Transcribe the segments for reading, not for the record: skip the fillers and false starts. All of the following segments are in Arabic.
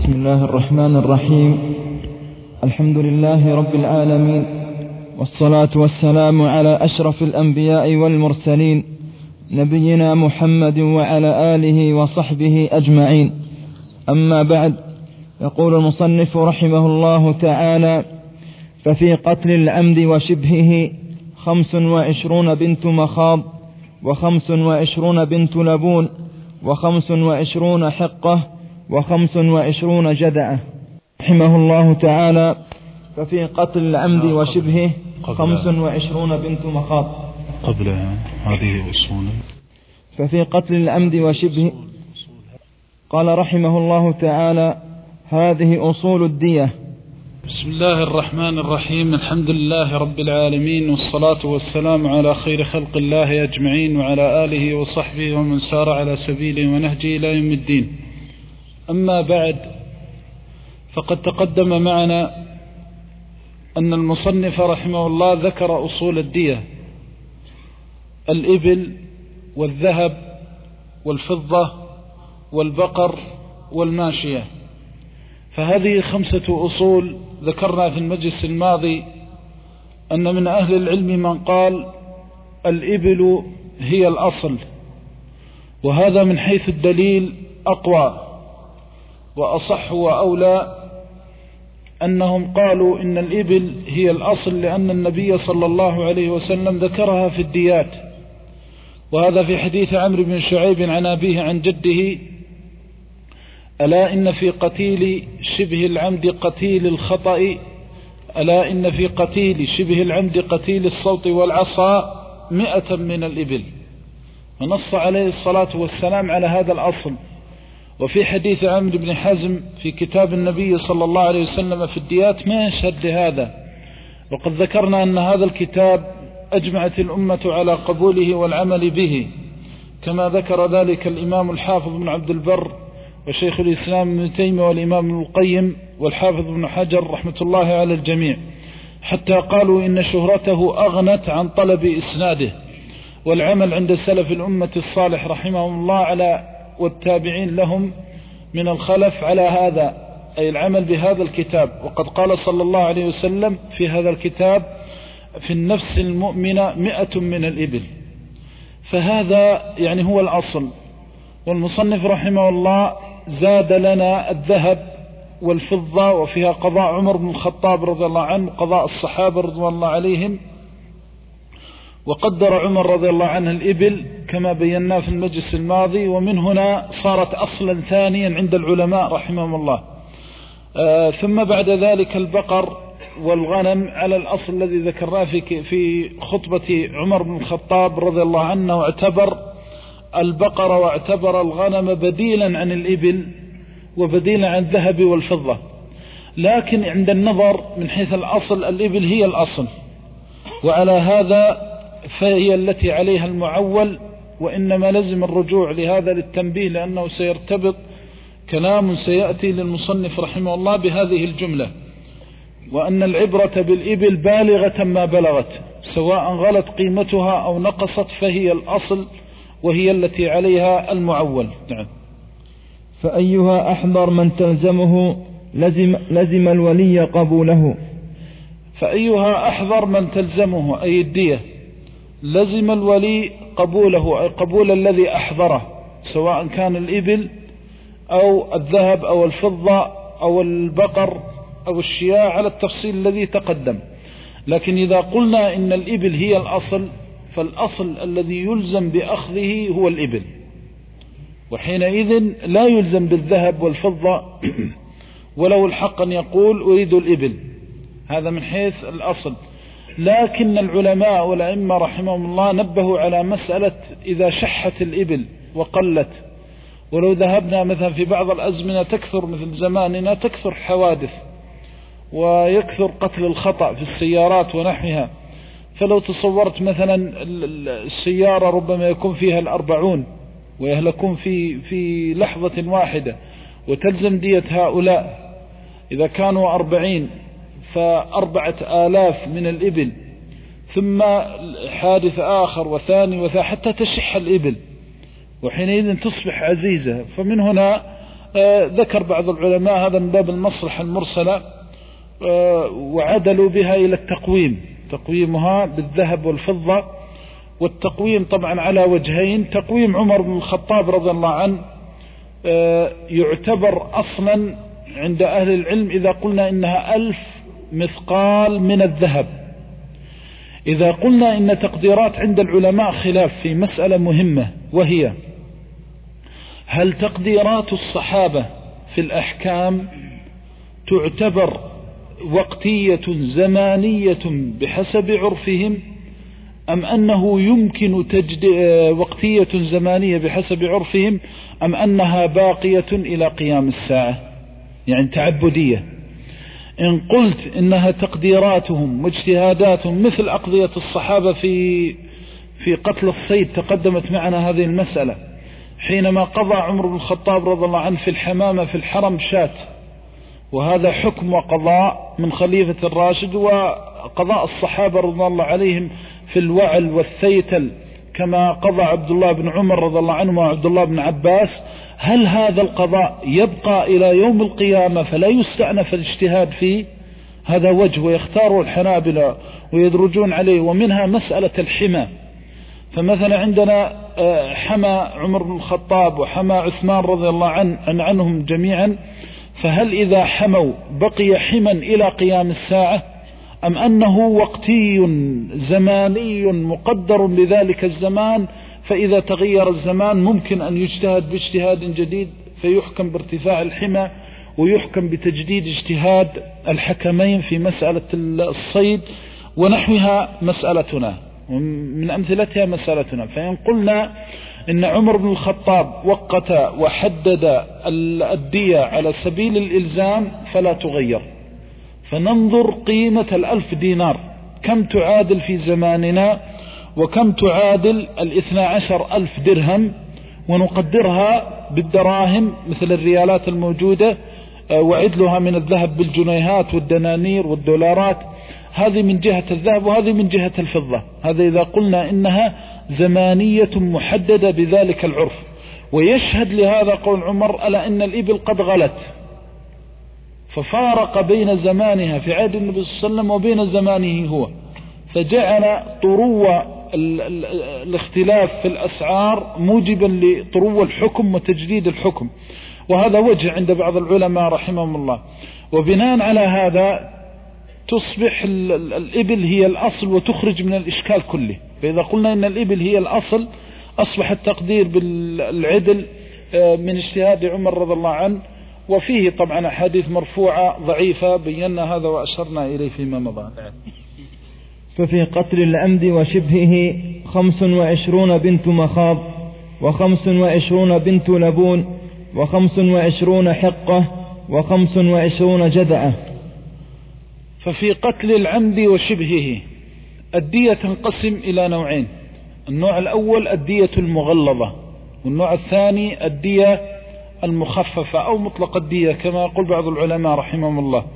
بسم الله الرحمن الرحيم. الحمد لله رب العالمين، والصلاة والسلام على أشرف الأنبياء والمرسلين، نبينا محمد وعلى آله وصحبه أجمعين. أما بعد، يقول المصنف رحمه الله تعالى: ففي قتل العمد وشبهه 25 بنت مخاض، 25 بنت لبون، 25 حقة، 25 جدعة. رحمه الله تعالى: ففي قتل العمد وشبهه 25 بنت مخاض. قبل هذه أصول. ففي قتل العمد وشبهه قال رحمه الله تعالى: هذه أصول الدية. بسم الله الرحمن الرحيم. الحمد لله رب العالمين، والصلاة والسلام على خير خلق الله أجمعين، وعلى آله وصحبه ومن سار على سبيله ونهجه إلى يوم الدين. أما بعد، فقد تقدم معنا أن المصنف رحمه الله ذكر أصول الدية: الإبل والذهب والفضة والبقر والماشية. فهذه 5 أصول. ذكرنا في المجلس الماضي أن من أهل العلم من قال الإبل هي الأصل، وهذا من حيث الدليل أقوى وأصح وأولى. أنهم قالوا إن الإبل هي الأصل لأن النبي صلى الله عليه وسلم ذكرها في الديات، وهذا في حديث عمرو بن شعيب عن أبيه عن جده: ألا إن في قتيل شبه العمد قتيل الخطأ، ألا إن في قتيل شبه العمد قتيل الصوت والعصا 100 من الإبل. فنص عليه الصلاة والسلام على هذا الأصل. وفي حديث عمرو بن حزم في كتاب النبي صلى الله عليه وسلم في الديات ما يشهد لهذا. وقد ذكرنا أن هذا الكتاب أجمعت الأمة على قبوله والعمل به، كما ذكر ذلك الإمام الحافظ بن عبد البر وشيخ الإسلام ابن تيمية والإمام ابن القيم والحافظ بن حجر رحمة الله على الجميع، حتى قالوا إن شهرته أغنت عن طلب إسناده. والعمل عند سلف الأمة الصالح رحمهم الله على والتابعين لهم من الخلف على هذا، أي العمل بهذا الكتاب. وقد قال صلى الله عليه وسلم في هذا الكتاب: في النفس المؤمنة 100 من الإبل. فهذا يعني هو الأصل. والمصنف رحمه الله زاد لنا الذهب والفضة، وفيها قضاء عمر بن الخطاب رضي الله عنه، قضاء الصحابة رضي الله عليهم. وقدر عمر رضي الله عنه الإبل كما بينا في المجلس الماضي، ومن هنا صارت أصلا ثانيا عند العلماء رحمهم الله. ثم بعد ذلك البقر والغنم على الأصل الذي ذكرناه في خطبة عمر بن الخطاب رضي الله عنه، واعتبر البقر واعتبر الغنم بديلا عن الإبل وبديلا عن الذهب والفضة. لكن عند النظر من حيث الأصل الإبل هي الأصل، وعلى هذا فهي التي عليها المعول. وإنما لزم الرجوع لهذا للتنبيه، لأنه سيرتبط كلام سيأتي للمصنف رحمه الله بهذه الجملة: وأن العبرة بالإبل بالغة ما بلغت، سواء غلت قيمتها أو نقصت، فهي الأصل وهي التي عليها المعول. نعم. فأيها أحضر من تلزمه لزم الولي قبوله. فأيها أحضر من تلزمه أي الدية لزم الولي قبوله، أي قبول الذي أحضره، سواء كان الإبل أو الذهب أو الفضة أو البقر أو الشياء، على التفصيل الذي تقدم. لكن إذا قلنا إن الإبل هي الأصل، فالأصل الذي يلزم بأخذه هو الإبل، وحينئذ لا يلزم بالذهب والفضة ولو الحق أن يقول أريد الإبل. هذا من حيث الأصل. لكن العلماء والأئمة رحمهم الله نبهوا على مسألة إذا شحت الإبل وقلت. ولو ذهبنا مثلا في بعض الأزمنة تكثر مثل زماننا تكثر حوادث ويكثر قتل الخطأ في السيارات ونحوها. فلو تصورت مثلا السيارة ربما يكون فيها 40 ويهلكون في لحظة واحدة، وتلزم دية هؤلاء إذا كانوا 40 ف4000 من الإبل، ثم حادث آخر وثاني حتى تشح الإبل، وحينئذ تصبح عزيزة. فمن هنا ذكر بعض العلماء هذا من باب المصلحة المرسلة، وعدلوا بها إلى التقويم، تقويمها بالذهب والفضة. والتقويم طبعا على وجهين. تقويم عمر بن الخطاب رضي الله عنه يعتبر أصلا عند أهل العلم إذا قلنا إنها 1000 مثقال من الذهب. إذا قلنا إن تقديرات عند العلماء خلاف في مسألة مهمة، وهي هل تقديرات الصحابة في الأحكام تعتبر وقتية زمانية بحسب عرفهم، أم أنه يمكن وقتية زمانية بحسب عرفهم، أم أنها باقية إلى قيام الساعة، يعني تعبدية؟ إن قلت إنها تقديراتهم واجتهاداتهم مثل أقضية الصحابة في قتل الصيد، تقدمت معنا هذه المسألة حينما قضى عمر بن الخطاب رضي الله عنه في الحمامة في الحرم شات، وهذا حكم وقضاء من خليفة الراشد، وقضاء الصحابة رضي الله عليهم في الوعل والثيتل كما قضى عبد الله بن عمر رضي الله عنه وعبد الله بن عباس. هل هذا القضاء يبقى إلى يوم القيامة فلا يستأنف الاجتهاد فيه؟ هذا وجه، ويختار الحنابلة ويدرجون عليه. ومنها مسألة الحمى، فمثلا عندنا حمى عمر بن الخطاب وحمى عثمان رضي الله عنهم جميعا، فهل إذا حموا بقي حما إلى قيام الساعة، أم أنه وقتي زماني مقدر لذلك الزمان، فإذا تغير الزمان ممكن أن يجتهد باجتهاد جديد فيحكم بارتفاع الحمى، ويحكم بتجديد اجتهاد الحكمين في مسألة الصيد ونحوها مسألتنا، من أمثلتها مسألتنا. فإن قلنا إن عمر بن الخطاب وقت وحدد الدية على سبيل الإلزام فلا تغير، فننظر قيمة 1000 دينار كم تعادل في زماننا، وكم تعادل 12,000 درهم، ونقدرها بالدراهم مثل الريالات الموجودة، وعدلها من الذهب بالجنيهات والدنانير والدولارات. هذه من جهة الذهب وهذه من جهة الفضة. هذا إذا قلنا إنها زمانية محددة بذلك العرف. ويشهد لهذا قول عمر: ألا إن الإبل قد غلت، ففارق بين زمانها في عهد النبي صلى الله عليه وسلم وبين زمانه هو، فجعل طرو الاختلاف في الأسعار موجبا لطرو الحكم وتجديد الحكم. وهذا وجه عند بعض العلماء رحمهم الله. وبناء على هذا تصبح الإبل هي الأصل وتخرج من الإشكال كله. فإذا قلنا إن الإبل هي الأصل أصبح التقدير بالعدل من اجتهاد عمر رضي الله عنه. وفيه طبعا أحاديث مرفوعة ضعيفة بينا هذا وأشرنا إليه فيما مضى. ففي قتل العمد وشبهه 25 بنت مخاض، 25 بنت لبون، 25 حقة، 25 جدعة. ففي قتل العمد وشبهه الدية تنقسم إلى نوعين: النوع الأول الدية المغلظة، والنوع الثاني الدية المخففة أو مطلق الدية كما يقول بعض العلماء رحمهم الله.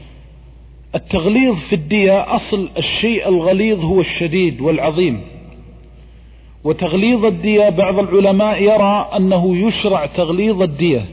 التغليظ في الدية أصل الشيء الغليظ هو الشديد والعظيم، وتغليظ الدية بعض العلماء يرى أنه يشرع تغليظ الدية،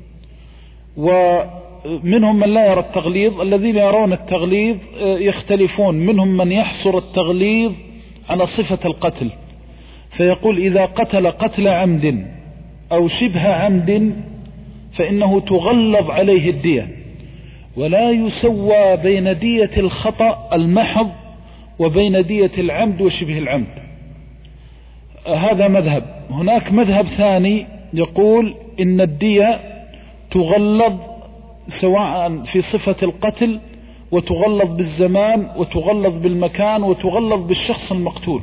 ومنهم من لا يرى التغليظ. الذين يرون التغليظ يختلفون، منهم من يحصر التغليظ على صفة القتل، فيقول إذا قتل عمد أو شبه عمد فإنه تغلظ عليه الدية، ولا يسوى بين دية الخطأ المحض وبين دية العمد وشبه العمد. هذا مذهب. هناك مذهب ثاني يقول إن الدية تغلظ سواء في صفة القتل، وتغلظ بالزمان، وتغلظ بالمكان، وتغلظ بالشخص المقتول.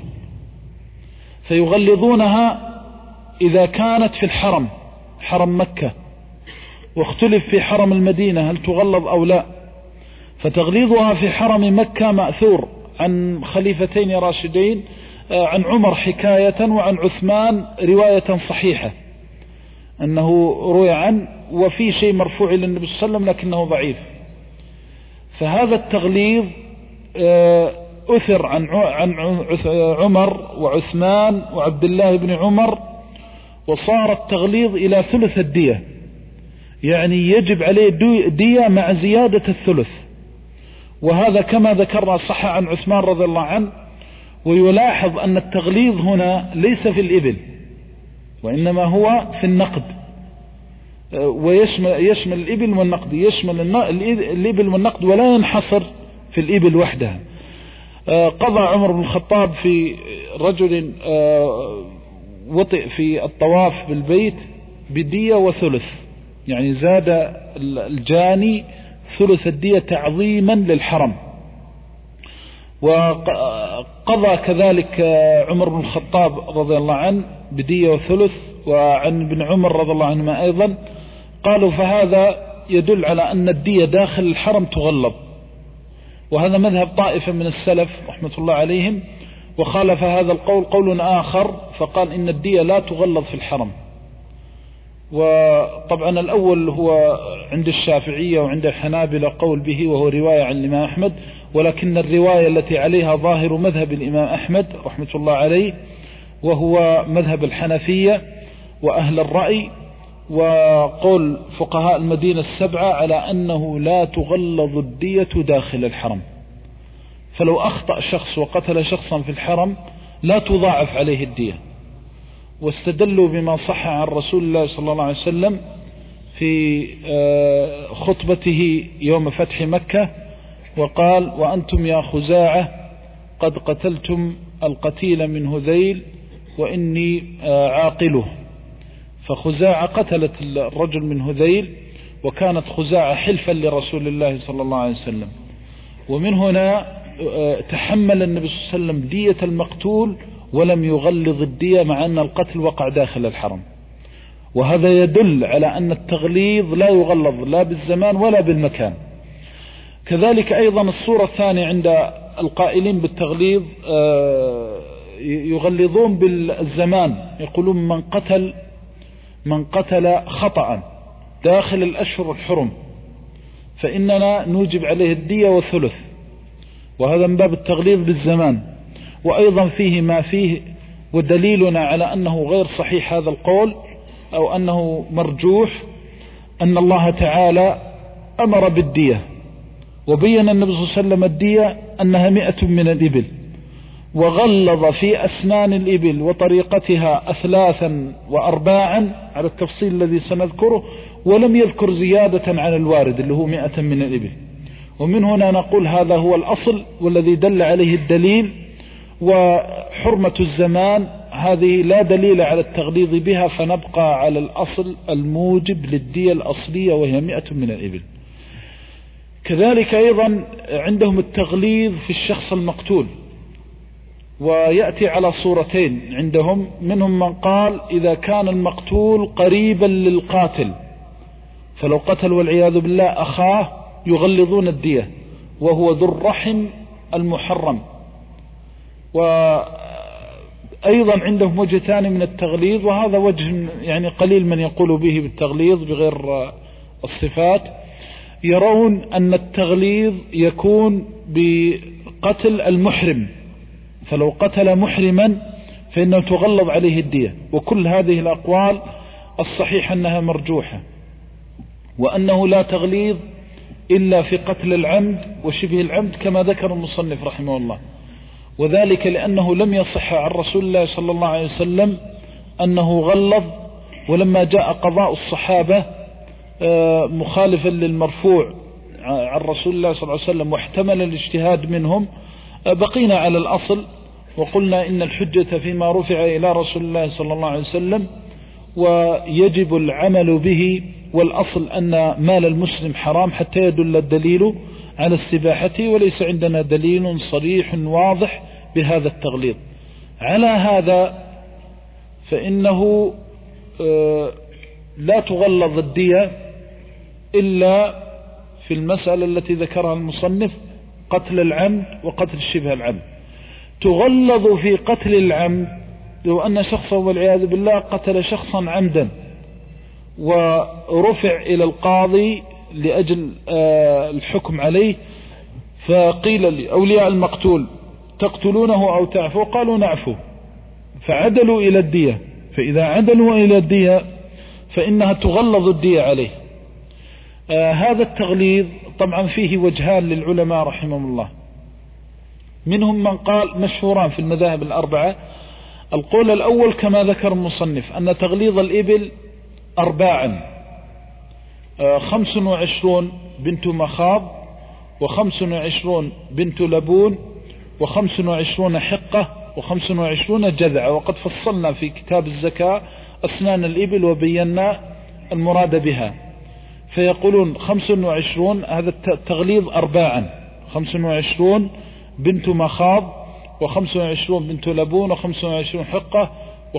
فيغلظونها إذا كانت في الحرم، حرم مكة، واختلف في حرم المدينة هل تغلظ أو لا. فتغليظها في حرم مكة مأثور عن خليفتين راشدين، عن عمر حكاية وعن عثمان رواية صحيحة أنه روي عنه، وفي شيء مرفوع للنبي صلى الله عليه وسلم لكنه ضعيف. فهذا التغليظ أثر عن عمر وعثمان وعبد الله بن عمر، وصار التغليظ إلى ثلث الدية. يعني يجب عليه دية مع زيادة الثلث، وهذا كما ذكرنا صح عن عثمان رضي الله عنه. ويلاحظ أن التغليظ هنا ليس في الإبل، وإنما هو في النقد، ويشمل الإبل والنقد، يشمل الإبل والنقد ولا ينحصر في الإبل وحدها. قضى عمر بن الخطاب في رجل وطئ في الطواف بالبيت بدية وثلث، يعني زاد الجاني ثلث الدية تعظيما للحرم. وقضى كذلك عمر بن الخطاب رضي الله عنه بدية وثلث، وعن ابن عمر رضي الله عنهما أيضا. قالوا فهذا يدل على أن الدية داخل الحرم تغلظ، وهذا مذهب طائفة من السلف رحمة الله عليهم. وخالف هذا القول قول آخر فقال إن الدية لا تغلظ في الحرم. وطبعا الأول هو عند الشافعية وعند الحنابلة قول به، وهو رواية عن الإمام أحمد، ولكن الرواية التي عليها ظاهر مذهب الإمام أحمد رحمة الله عليه، وهو مذهب الحنفية وأهل الرأي، وقول فقهاء المدينة السبعة على أنه لا تغلظ الدية داخل الحرم. فلو أخطأ شخص وقتل شخصا في الحرم لا تضاعف عليه الدية. واستدلوا بما صح عن رسول الله صلى الله عليه وسلم في خطبته يوم فتح مكة، وقال: وأنتم يا خزاعة قد قتلتم القتيل من هذيل وإني عاقله. فخزاعة قتلت الرجل من هذيل، وكانت خزاعة حلفا لرسول الله صلى الله عليه وسلم. ومن هنا تحمل النبي صلى الله عليه وسلم دية المقتول ولم يغلظ الدية، مع أن القتل وقع داخل الحرم. وهذا يدل على أن التغليظ لا يغلظ لا بالزمان ولا بالمكان. كذلك أيضا الصورة الثانية عند القائلين بالتغليظ يغلظون بالزمان، يقولون من قتل خطأ داخل الأشهر الحرم فإننا نوجب عليه الدية والثلث، وهذا من باب التغليظ بالزمان. وأيضا فيه ما فيه، ودليلنا على أنه غير صحيح هذا القول أو أنه مرجوح، أن الله تعالى أمر بالدية، وبين النبي صلى الله عليه وسلم الدية أنها 100 من الإبل، وغلظ في أسنان الإبل وطريقتها 3 و4 على التفصيل الذي سنذكره، ولم يذكر زيادة عن الوارد اللي هو 100 من الإبل. ومن هنا نقول هذا هو الأصل والذي دل عليه الدليل. وحرمة الزمان هذه لا دليل على التغليظ بها، فنبقى على الأصل الموجب للدية الأصلية وهي 100 من الإبل. كذلك أيضا عندهم التغليظ في الشخص المقتول، ويأتي على صورتين عندهم. منهم من قال إذا كان المقتول قريبا للقاتل، فلو قتل والعياذ بالله أخاه يغلظون الدية، وهو ذو الرحم المحرم. وأيضا عندهم وجه ثاني من التغليظ، وهذا وجه يعني قليل من يقول به بالتغليظ بغير الصفات. يرون أن التغليظ يكون بقتل المحرم، فلو قتل محرما فإنه تغلظ عليه الدية. وكل هذه الأقوال الصحيح أنها مرجوحة، وأنه لا تغليظ إلا في قتل العمد وشبه العمد كما ذكر المصنف رحمه الله، وذلك لأنه لم يصح عن رسول الله صلى الله عليه وسلم أنه غلظ. ولما جاء قضاء الصحابة مخالفا للمرفوع عن رسول الله صلى الله عليه وسلم واحتمل الاجتهاد منهم، بقينا على الأصل وقلنا إن الحجة فيما رفع إلى رسول الله صلى الله عليه وسلم، ويجب العمل به. والأصل أن مال المسلم حرام حتى يدل الدليل على استباحته، وليس عندنا دليل صريح واضح بهذا التغليظ. على هذا فإنه لا تغلظ الدية إلا في المسألة التي ذكرها المصنف، قتل العمد وقتل شبه العمد. تغلظ في قتل العمد لو أن شخصا والعياذ بالله قتل شخصا عمدا ورفع إلى القاضي لأجل الحكم عليه، فقيل لأولياء المقتول تقتلونه أو تعفو؟ قالوا نعفو، فعدلوا إلى الدية. فإذا عدلوا إلى الدية فإنها تغلظ الدية عليه، هذا التغليظ طبعا فيه وجهان للعلماء رحمهم الله. منهم من قال مشهوران في المذاهب الأربعة. القول الأول كما ذكر المصنف أن تغليظ الإبل 4: 25 بنت مخاض، 25 بنت لبون، 25 حقة، 25 جذع. وقد فصلنا في كتاب الزكاة أسنان الإبل وبينا المراد بها. فيقولون 25 هذا التغليظ 4: 25 بنت مخاض، 25 بنت لبون، 25 حقة،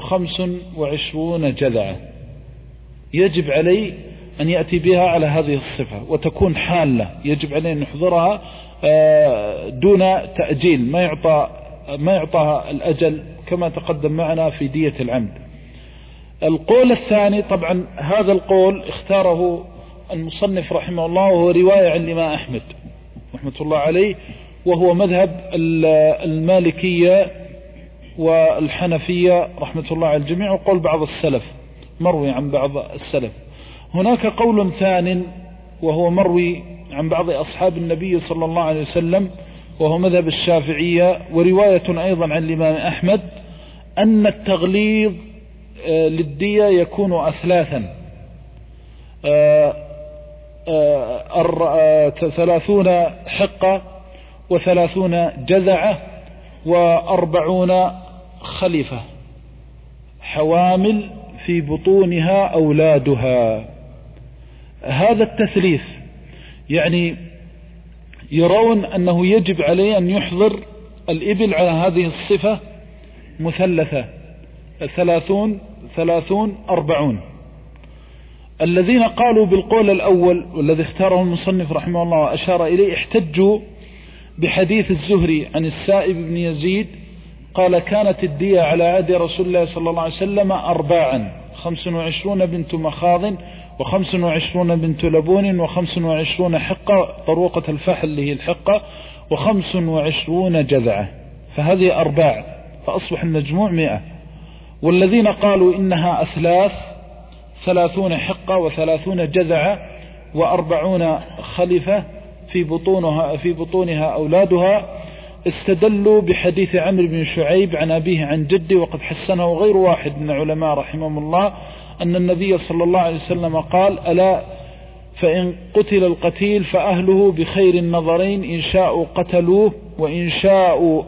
25 جذع. يجب عليه أن يأتي بها على هذه الصفة وتكون حالة، يجب عليه أن يحضرها دون تأجيل، ما يعطى الأجل كما تقدم معنا في دية العمد. القول الثاني طبعا هذا القول اختاره المصنف رحمه الله، وهو رواية عن الإمام أحمد رحمة الله عليه، وهو مذهب المالكية والحنفية رحمة الله على الجميع، وقول بعض السلف مروي عن بعض السلف. هناك قول ثان وهو مروي عن بعض أصحاب النبي صلى الله عليه وسلم، وهو مذهب الشافعية، ورواية أيضا عن الإمام أحمد، أن التغليظ للدية يكون أثلاثا: 30 حقة، 30 جذعة، 40 خليفة حوامل في بطونها أولادها. هذا التثليث يعني يرون أنه يجب عليه أن يحضر الإبل على هذه الصفة مثلثة: 30 30 40. الذين قالوا بالقول الأول والذي اختاره المصنف رحمه الله وأشار إليه احتجوا بحديث الزهري عن السائب بن يزيد قال: كانت الدية على عهد رسول الله صلى الله عليه وسلم 4: 25 بنت مخاض، 25 بنت لبون، 25 حقة طروقة الفحل اللي هي الحقة، 25 جذعة. فهذه 4، فأصبح المجموع 100. والذين قالوا إنها أثلاث: 30 حقة، 30 جذعة، 40 خليفة في بطونها أولادها، استدلوا بحديث عمرو بن شعيب عن أبيه عن جده، وقد حسنه غير واحد من العلماء رحمهم الله، أن النبي صلى الله عليه وسلم قال: ألا فإن قتل القتيل فأهله بخير النظرين، إن شاءوا قتلوه وإن شاءوا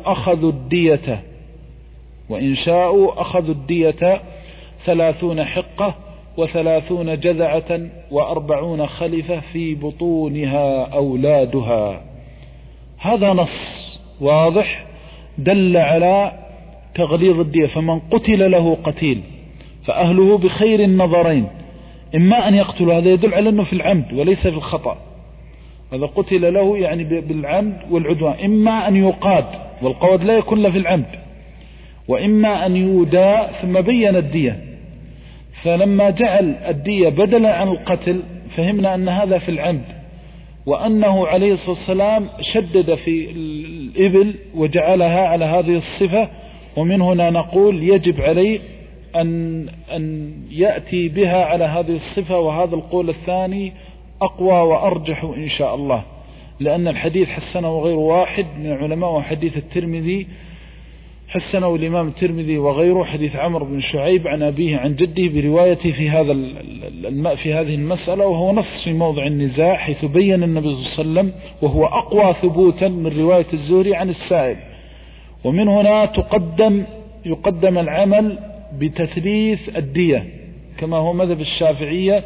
أخذوا الدية 30 حقة، 30 جذعة، 40 خليفة في بطونها أولادها. هذا نص واضح دل على تغليظ الدية. فمن قتل له قتيل فأهله بخير النظرين، إما أن يقتل، هذا يدل على أنه في العمد وليس في الخطأ، هذا قتل له يعني بالعمد والعدوان، إما أن يقاد، والقود لا يكون له في العمد، وإما أن يودى، ثم بين الدية. فلما جعل الدية بدلا عن القتل فهمنا أن هذا في العمد، وأنه عليه الصلاة والسلام شدد في الإبل وجعلها على هذه الصفة. ومن هنا نقول يجب عليه أن يأتي بها على هذه الصفة. وهذا القول الثاني أقوى وأرجح إن شاء الله، لأن الحديث حسنه غير واحد من العلماء، وحديث الترمذي حسنه الإمام الترمذي وغيره، حديث عمرو بن شعيب عن أبيه عن جده بروايته في هذه المسألة، وهو نص في موضع النزاع، حيث بين النبي صلى الله عليه وسلم، وهو أقوى ثبوتا من رواية الزهري عن السائب. ومن هنا يقدم العمل بتثليث الدية كما هو مذهب الشافعية.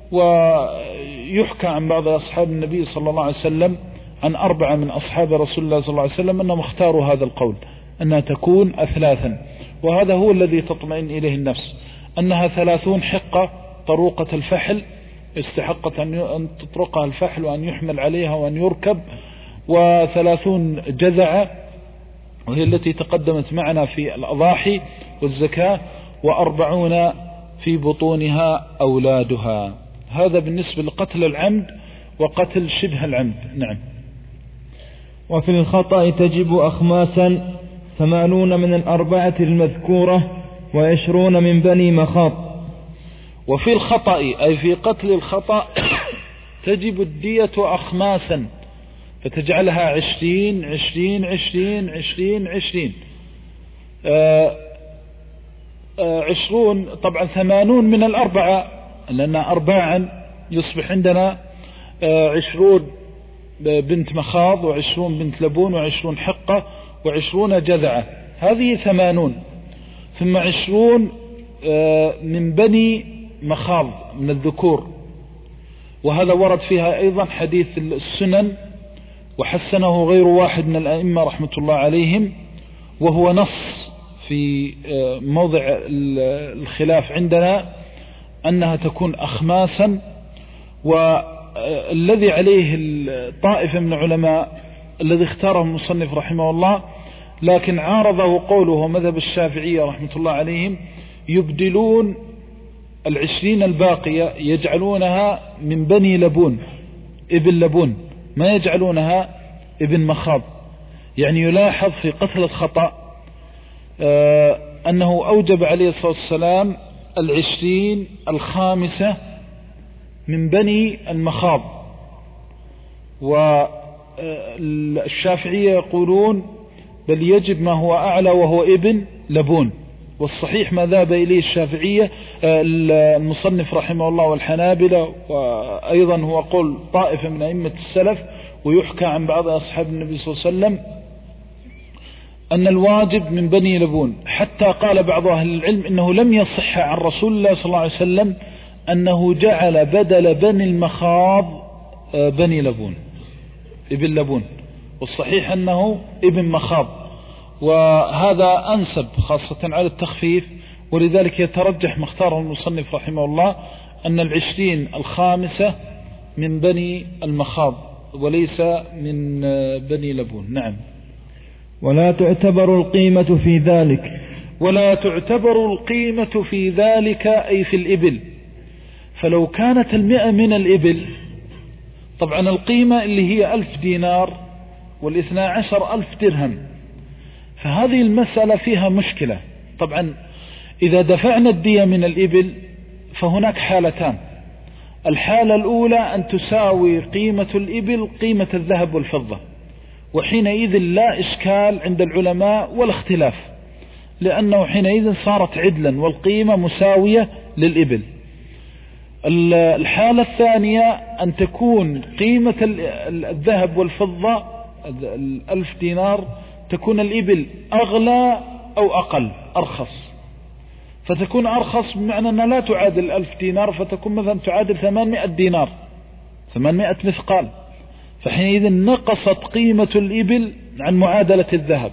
ويحكى عن بعض أصحاب النبي صلى الله عليه وسلم، عن 4 من أصحاب رسول الله صلى الله عليه وسلم، أنهم اختاروا هذا القول، أنها تكون أثلاثا، وهذا هو الذي تطمئن إليه النفس، أنها 30 حقة طروقة الفحل، استحقت أن تطرقها الفحل وأن يحمل عليها وأن يركب، 30 جذعة وهي التي تقدمت معنا في الأضاحي والزكاة، 40 في بطونها أولادها. هذا بالنسبة لقتل العمد وقتل شبه العمد. نعم. وفي الخطأ تجب أخماسا: 80 من 4 المذكورة، 20 من بني مخاض. وفي الخطأ أي في قتل الخطأ تجب الدية أخماسا، فتجعلها 20 20 20 20 20 20. طبعا 80 من الأربعة، لأن أرباعا يصبح عندنا 20 بنت مخاض و20 بنت لبون و20 حقة و20 جذعة، هذه 80. ثم 20 من بني مخاض من الذكور، وهذا ورد فيها أيضا حديث السنن وحسنه غير واحد من الأئمة رحمة الله عليهم، وهو نص في موضع الخلاف عندنا أنها تكون أخماسا. والذي عليه الطائفة من العلماء الذي اختاره المصنف رحمه الله، لكن عارضه قوله مذهب الشافعية رحمة الله عليهم، يبدلون 20 الباقية يجعلونها من بني لبون، ابن لبون، ما يجعلونها ابن مخاض. يعني يلاحظ في قتل الخطأ أنه أوجب عليه الصلاة والسلام 20 الخامسة من بني المخاض، والشافعية يقولون بل يجب ما هو أعلى وهو ابن لبون. والصحيح ما ذهب إليه الشافعية المصنف رحمه الله والحنابلة، وأيضا هو قول طائفة من أئمة السلف، ويحكى عن بعض أصحاب النبي صلى الله عليه وسلم أن الواجب من بني لبون، حتى قال بعض أهل العلم إنه لم يصح عن رسول الله صلى الله عليه وسلم أنه جعل بدل بني المخاض بني لبون، ابن لبون، والصحيح أنه ابن مخاض، وهذا أنسب خاصة على التخفيف. ولذلك يترجح مختار المصنف رحمه الله أن 20 الخامسة من بني المخاض وليس من بني لبون. نعم. ولا تعتبر القيمة في ذلك، ولا تعتبر القيمة في ذلك أي في الإبل. فلو كانت 100 من الإبل، طبعا القيمة اللي هي 1000 دينار وال12,000 درهم، فهذه المسألة فيها مشكلة. طبعا إذا دفعنا الدية من الإبل فهناك حالتان. الحالة الأولى أن تساوي قيمة الإبل قيمة الذهب والفضة، وحينئذ لا إشكال عند العلماء ولا اختلاف، لأنه حينئذ صارت عدلا والقيمة مساوية للإبل. الحالة الثانية أن تكون قيمة الذهب والفضة 1000 دينار تكون الإبل أغلى أو أقل، أرخص، فتكون أرخص بمعنى أنها لا تعادل 1000 دينار، فتكون مثلا تعادل 800 دينار، 800 مثقال، فحينئذ نقصت قيمة الإبل عن معادلة الذهب.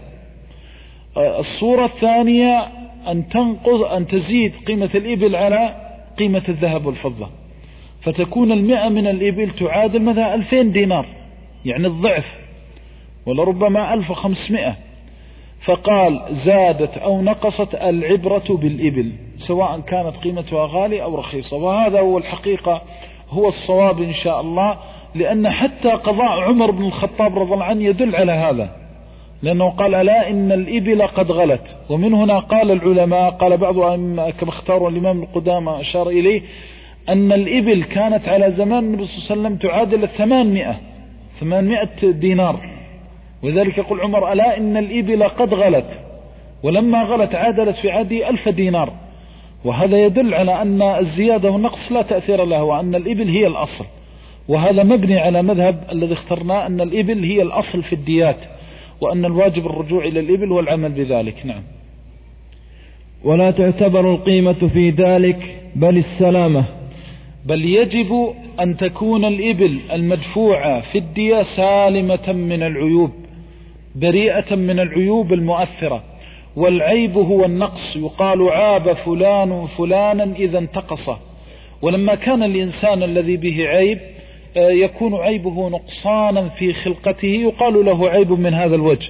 الصورة الثانية أن تزيد قيمة الإبل على قيمة الذهب والفضة، فتكون 100 من الإبل تعادل مثلا 2000 دينار، يعني الضعف، ولربما 1500. فقال زادت أو نقصت، العبرة بالإبل سواء كانت قيمتها غالية أو رخيصة. وهذا هو الحقيقة هو الصواب إن شاء الله، لأن حتى قضاء عمر بن الخطاب رضي الله عنه يدل على هذا، لأنه قال ألا إن الإبل قد غلت. ومن هنا قال العلماء، قال بعضهم كما اختاروا الإمام القدامى أشار إليه، أن الإبل كانت على زمان النبي صلى الله عليه وسلم تعادل 800 دينار، وذلك يقول عمر ألا إن الإبل قد غلت، ولما غلت عادلت في عهده 1000 دينار. وهذا يدل على أن الزيادة والنقص لا تأثير له، وأن الإبل هي الأصل. وهذا مبني على مذهب الذي اخترناه أن الإبل هي الأصل في الديات، وأن الواجب الرجوع إلى الإبل والعمل بذلك. نعم. ولا تعتبر القيمة في ذلك بل السلامة، بل يجب أن تكون الإبل المدفوعة في الدية سالمة من العيوب، بريئة من العيوب المؤثرة. والعيب هو النقص، يقال عاب فلان فلانا إذا انتقص. ولما كان الإنسان الذي به عيب يكون عيبه نقصانا في خلقته، يقال له عيب من هذا الوجه.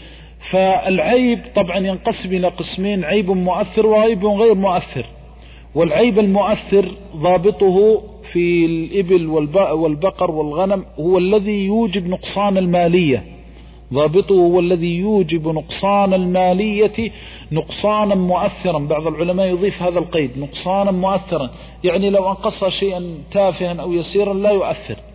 فالعيب طبعا ينقسم إلى قسمين، عيب مؤثر وعيب غير مؤثر. والعيب المؤثر ضابطه في الإبل والبقر والغنم هو الذي يوجب نقصان المالية، ضابطه هو الذي يوجب نقصان المالية نقصانا مؤثرا. بعض العلماء يضيف هذا القيد، نقصانا مؤثرا، يعني لو أنقص شيئا تافها أو يسيرا لا يؤثر،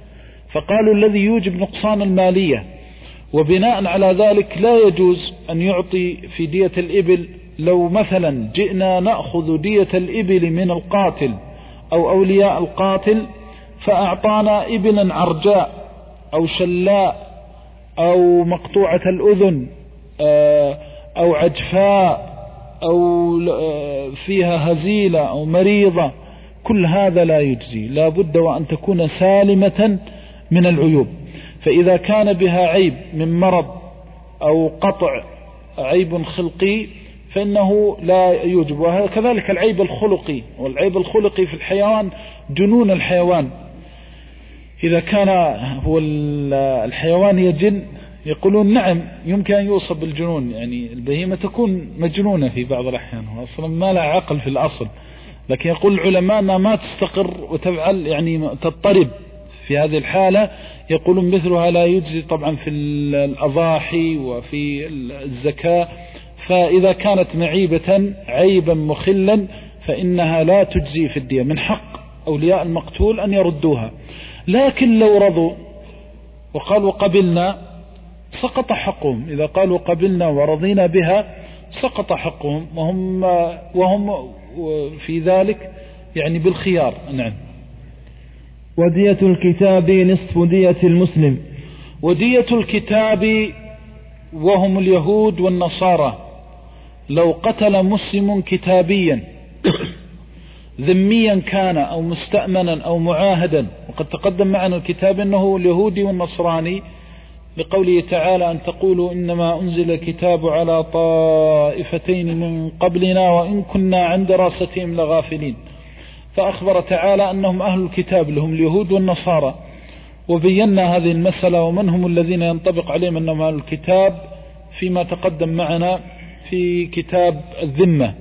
فقالوا الذي يوجب نقصان المالية، وبناء على ذلك لا يجوز أن يعطي في دية الإبل. لو مثلا جئنا نأخذ دية الإبل من القاتل أو أولياء القاتل فأعطانا إبلا عرجاء أو شلاء أو مقطوعة الأذن أو عجفاء أو فيها هزيلة أو مريضة، كل هذا لا يجزي، لا بد وأن تكون سالمة من العيوب. فإذا كان بها عيب من مرض أو قطع عيب خلقي فإنه لا يوجب. وكذلك العيب الخلقي، والعيب الخلقي في الحيوان جنون الحيوان. إذا كان هو الحيوان يجن يقولون نعم يمكن أن يوصف بالجنون، يعني البهيمة تكون مجنونة في بعض الأحيان، أصلا ما لا عقل في الأصل، لكن يقول العلماء أنها ما تستقر وتفعل يعني تضطرب في هذه الحالة، يقولون مثلها لا يجزي طبعا في الأضاحي وفي الزكاة. فإذا كانت معيبة عيبا مخلا فإنها لا تجزي في الدية، من حق أولياء المقتول أن يردوها. لكن لو رضوا وقالوا قبلنا سقط حقهم، إذا قالوا قبلنا ورضينا بها سقط حقهم، وهم في ذلك يعني بالخيار. نعم. ودية الكتاب نصف دية المسلم. ودية الكتاب وهم اليهود والنصارى، لو قتل مسلم كتابيا ذميا كان أو مستأمنا أو معاهدا، وقد تقدم معنا الكتاب أنه اليهودي والنصراني لقوله تعالى أن تقولوا إنما أنزل الكتاب على طائفتين من قبلنا وإن كنا عن دراستهم لغافلين. فأخبر تعالى أنهم أهل الكتاب لهم اليهود والنصارى، وبينا هذه المسألة ومن هم الذين ينطبق عليهم أنهم أهل الكتاب فيما تقدم معنا في كتاب الذمة.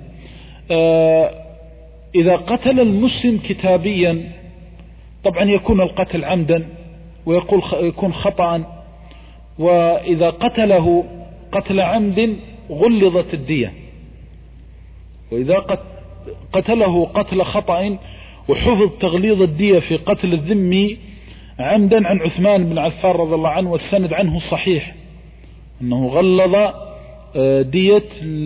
إذا قتل المسلم كتابيا طبعا يكون القتل عمدا ويكون خطأ، وإذا قتله قتل عمد غلظت الدية، وإذا قتله قتل خطأ وحفظ تغليظ الدية في قتل الذمي عمدا عن عثمان بن عفان رضي الله عنه، والسند عنه صحيح أنه غلظ دية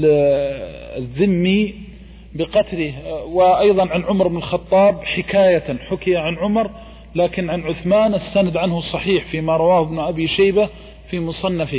الذمي بقتله. وأيضا عن عمر بن الخطاب حكاية حكي عن عمر، لكن عن عثمان السند عنه صحيح فيما رواه ابن أبي شيبة في مصنفه،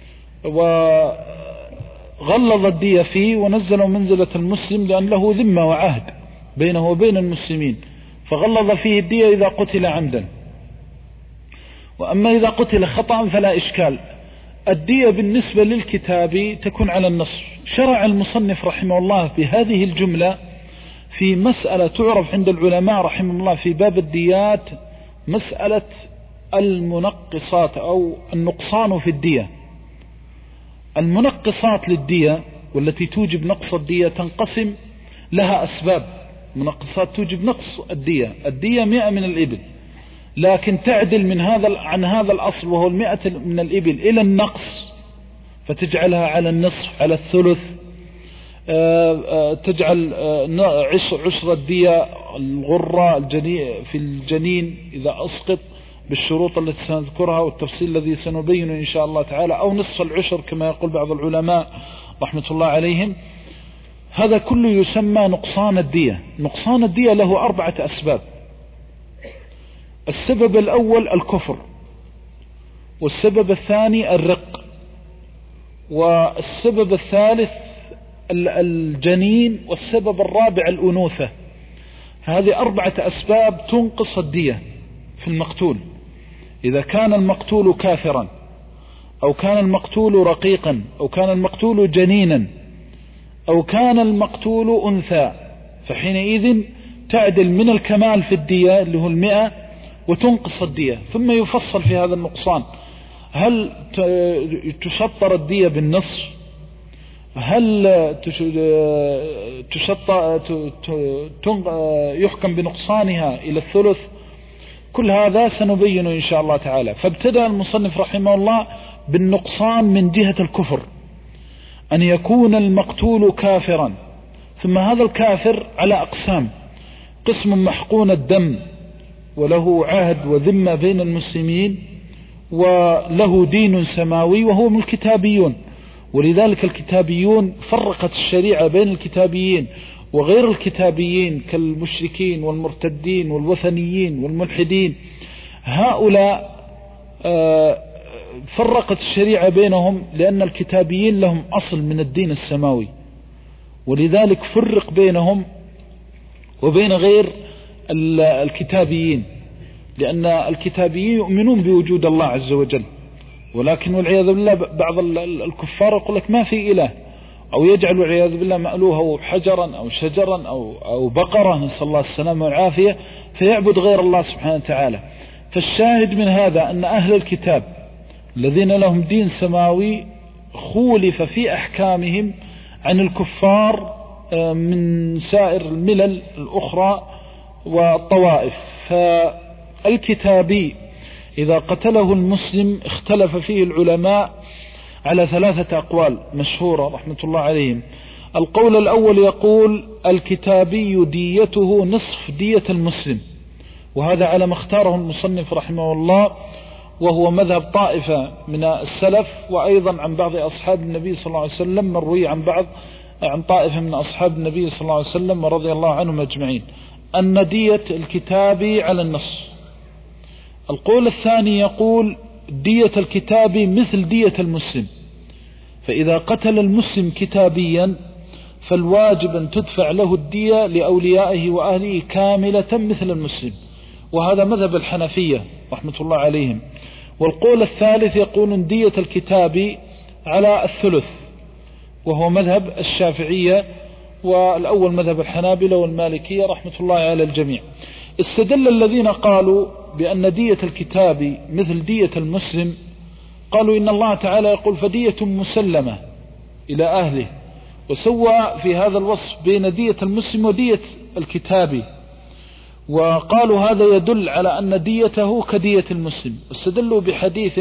وغلظ الدية فيه ونزل منزلة المسلم لأن له ذمة وعهد بينه وبين المسلمين، فغلظ فيه الدية إذا قتل عمدا. وأما إذا قتل خطأ فلا إشكال. الدية بالنسبة للكتاب تكون على النصف. شرع المصنف رحمه الله بهذه الجملة في مسألة تعرف عند العلماء رحمه الله في باب الديات مسألة المنقصات أو النقصان في الدية. المنقصات للدية والتي توجب نقص الدية تنقسم لها أسباب. منقصات توجب نقص الدية 100 من الإبل، لكن تعدل عن هذا الأصل وهو 100 من الإبل إلى النقص، فتجعلها على النصف على الثلث، تجعل عشر الدية الغرة في الجنين إذا أسقط بالشروط التي سنذكرها والتفصيل الذي سنبينه إن شاء الله تعالى، أو نصف العشر كما يقول بعض العلماء رحمة الله عليهم. هذا كله يسمى نقصان الدية. نقصان الدية له 4 أسباب. السبب الأول الكفر، والسبب الثاني الرق، والسبب الثالث الجنين، والسبب الرابع الأنوثة. هذه 4 أسباب تنقص الدية في المقتول. إذا كان المقتول كافرا أو كان المقتول رقيقا أو كان المقتول جنينا أو كان المقتول أنثى، فحينئذ تعدل من الكمال في الدية اللي هو 100 وتنقص الدية. ثم يفصل في هذا النقصان: هل تشطر الدية بالنصف؟ هل يحكم بنقصانها إلى الثلث؟ كل هذا سنبينه إن شاء الله تعالى. فابتدأ المصنف رحمه الله بالنقصان من جهة الكفر، أن يكون المقتول كافرا. ثم هذا الكافر على أقسام: قسم محقون الدم وله عهد وذمة بين المسلمين وله دين سماوي وهم الكتابيون. ولذلك الكتابيون فرقت الشريعة بين الكتابيين وغير الكتابيين كالمشركين والمرتدين والوثنيين والملحدين. هؤلاء فرقت الشريعة بينهم لأن الكتابيين لهم أصل من الدين السماوي، ولذلك فرق بينهم وبين غير الكتابيين، لأن الكتابيين يؤمنون بوجود الله عز وجل، ولكن والعياذ بالله بعض الكفار يقول لك ما في إله، أو يجعل والعياذ بالله مألوهه حجرا أو شجرا أو بقرة، نسأل الله السلامة والعافية، فيعبد غير الله سبحانه وتعالى. فالشاهد من هذا أن أهل الكتاب الذين لهم دين سماوي خولف في أحكامهم عن الكفار من سائر الملل الأخرى والطوائف. فالكتابي إذا قتله المسلم اختلف فيه العلماء على 3 أقوال مشهورة رحمة الله عليهم. القول الأول يقول الكتابي ديته نصف دية المسلم، وهذا على ما اختاره المصنف رحمه الله، وهو مذهب طائفة من السلف، وأيضا عن بعض أصحاب النبي صلى الله عليه وسلم، مروي عن طائفة من أصحاب النبي صلى الله عليه وسلم ورضي الله عنهم أجمعين، أن دية الكتابي على النصف. القول الثاني يقول دية الكتابي مثل دية المسلم، فإذا قتل المسلم كتابيا فالواجب أن تدفع له الدية لأوليائه وأهله كاملة مثل المسلم، وهذا مذهب الحنفية رحمة الله عليهم. والقول الثالث يقول دية الكتابي على الثلث، وهو مذهب الشافعية، والأول مذهب الحنابلة والمالكية رحمة الله على الجميع. استدل الذين قالوا بأن دية الكتابي مثل دية المسلم، قالوا إن الله تعالى يقول فدية مسلمة إلى أهله، وسوى في هذا الوصف بين دية المسلم ودية الكتابي، وقالوا هذا يدل على أن ديته كدية المسلم. استدلوا بحديث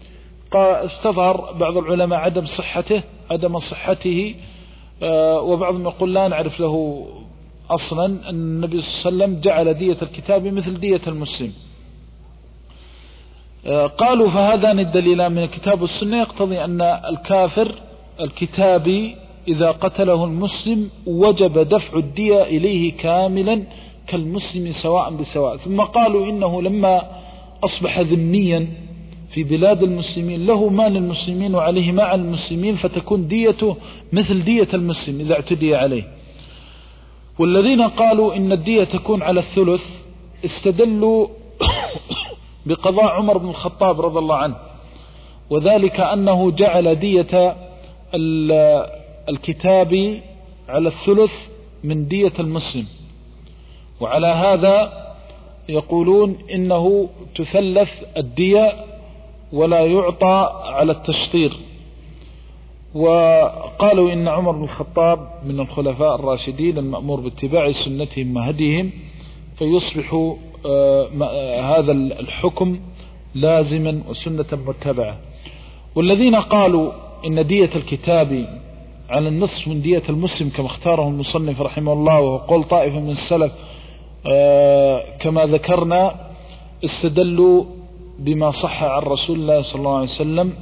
استظهر بعض العلماء عدم صحته، وبعضهم يقول لا نعرف له أصلا، أن النبي صلى الله عليه وسلم جعل دية الكتابي مثل دية المسلم. قالوا فهذان الدليلان من الكتاب والسنة يقتضي أن الكافر الكتابي إذا قتله المسلم وجب دفع الدية إليه كاملا كالمسلم سواء بسواء. ثم قالوا إنه لما أصبح ذميا في بلاد المسلمين له مال المسلمين وعليه مع المسلمين، فتكون ديته مثل دية المسلم إذا اعتدي عليه. والذين قالوا إن الدية تكون على الثلث استدلوا بقضاء عمر بن الخطاب رضي الله عنه، وذلك أنه جعل دية الكتابي على الثلث من دية المسلم، وعلى هذا يقولون إنه تثلث الدية ولا يعطى على التشطير. وقالوا إن عمر بن الخطاب من الخلفاء الراشدين المأمور باتباع سنتهم وهديهم، فيصبح هذا الحكم لازما وسنة متبعة. والذين قالوا إن دية الكتابي على النصف من دية المسلم كما اختاره المصنف رحمه الله، وقول طائفة من السلف كما ذكرنا، استدلوا بما صح عن رسول الله صلى الله عليه وسلم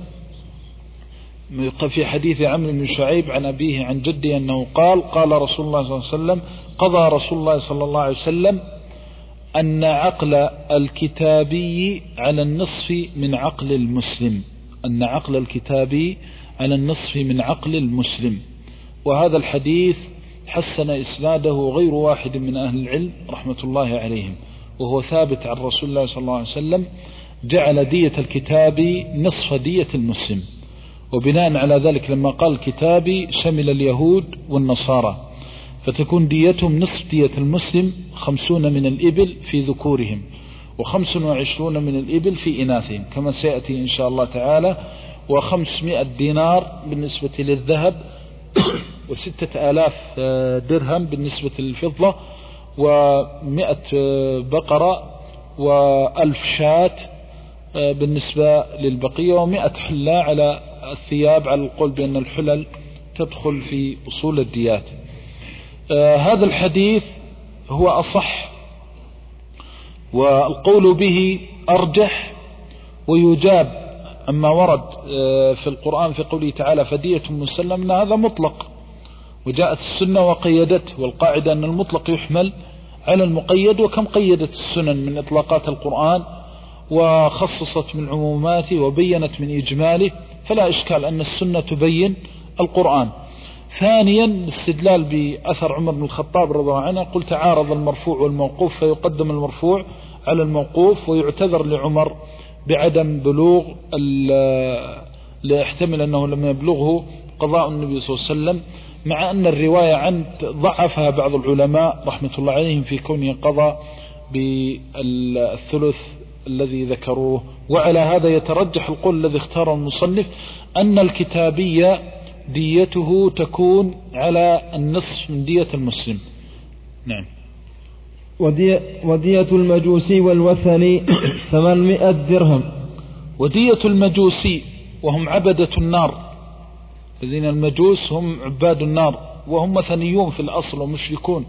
في حديث عمرو بن شعيب عن أبيه عن جده أنه قال رسول الله صلى الله عليه وسلم قضى رسول الله صلى الله عليه وسلم أن عقل الكتابي على النصف من عقل المسلم، أن عقل الكتابي على النصف من عقل المسلم. وهذا الحديث حسن إسناده غير واحد من أهل العلم رحمة الله عليهم، وهو ثابت عن رسول الله صلى الله عليه وسلم جعل دية الكتابي نصف دية المسلم. وبناء على ذلك لما قال الكتابي شمل اليهود والنصارى، فتكون ديتهم نصف دية المسلم 50 من الإبل في ذكورهم و25 من الإبل في إناثهم كما سيأتي إن شاء الله تعالى، و500 دينار بالنسبة للذهب، و6000 درهم بالنسبة للفضة، و100 بقرة، و1000 شاة بالنسبة للبقية، و100 حلة على الثياب، على القول بأن الحلل تدخل في أصول الديات. هذا الحديث هو أصح والقول به أرجح ويجاب أما ورد في القرآن في قوله تعالى فدية مسلم هذا مطلق، وجاءت السنة وقيدته، والقاعدة أن المطلق يحمل على المقيد، وكم قيدت السنن من إطلاقات القرآن وخصصت من عموماته وبينت من إجماله، فلا إشكال أن السنة تبين القرآن. ثانيا الاستدلال بأثر عمر بن الخطاب رضي الله عنه، قل تعارض المرفوع والموقوف فيقدم المرفوع على الموقوف، ويعتذر لعمر بعدم بلوغ ليحتمل أنه لم يبلغه قضاء النبي صلى الله عليه وسلم، مع أن الرواية عنه ضعفها بعض العلماء رحمة الله عليهم في كونه قضى بالثلث الذي ذكروه. وعلى هذا يترجح القول الذي اختاره المصنف أن الكتابية ديته تكون على النصف من دية المسلم. نعم. ودية المجوسي والوثني 800 درهم. ودية المجوسي وهم عبدة النار، الذين المجوس هم عباد النار وهم وثنيون في الأصل ومشركون،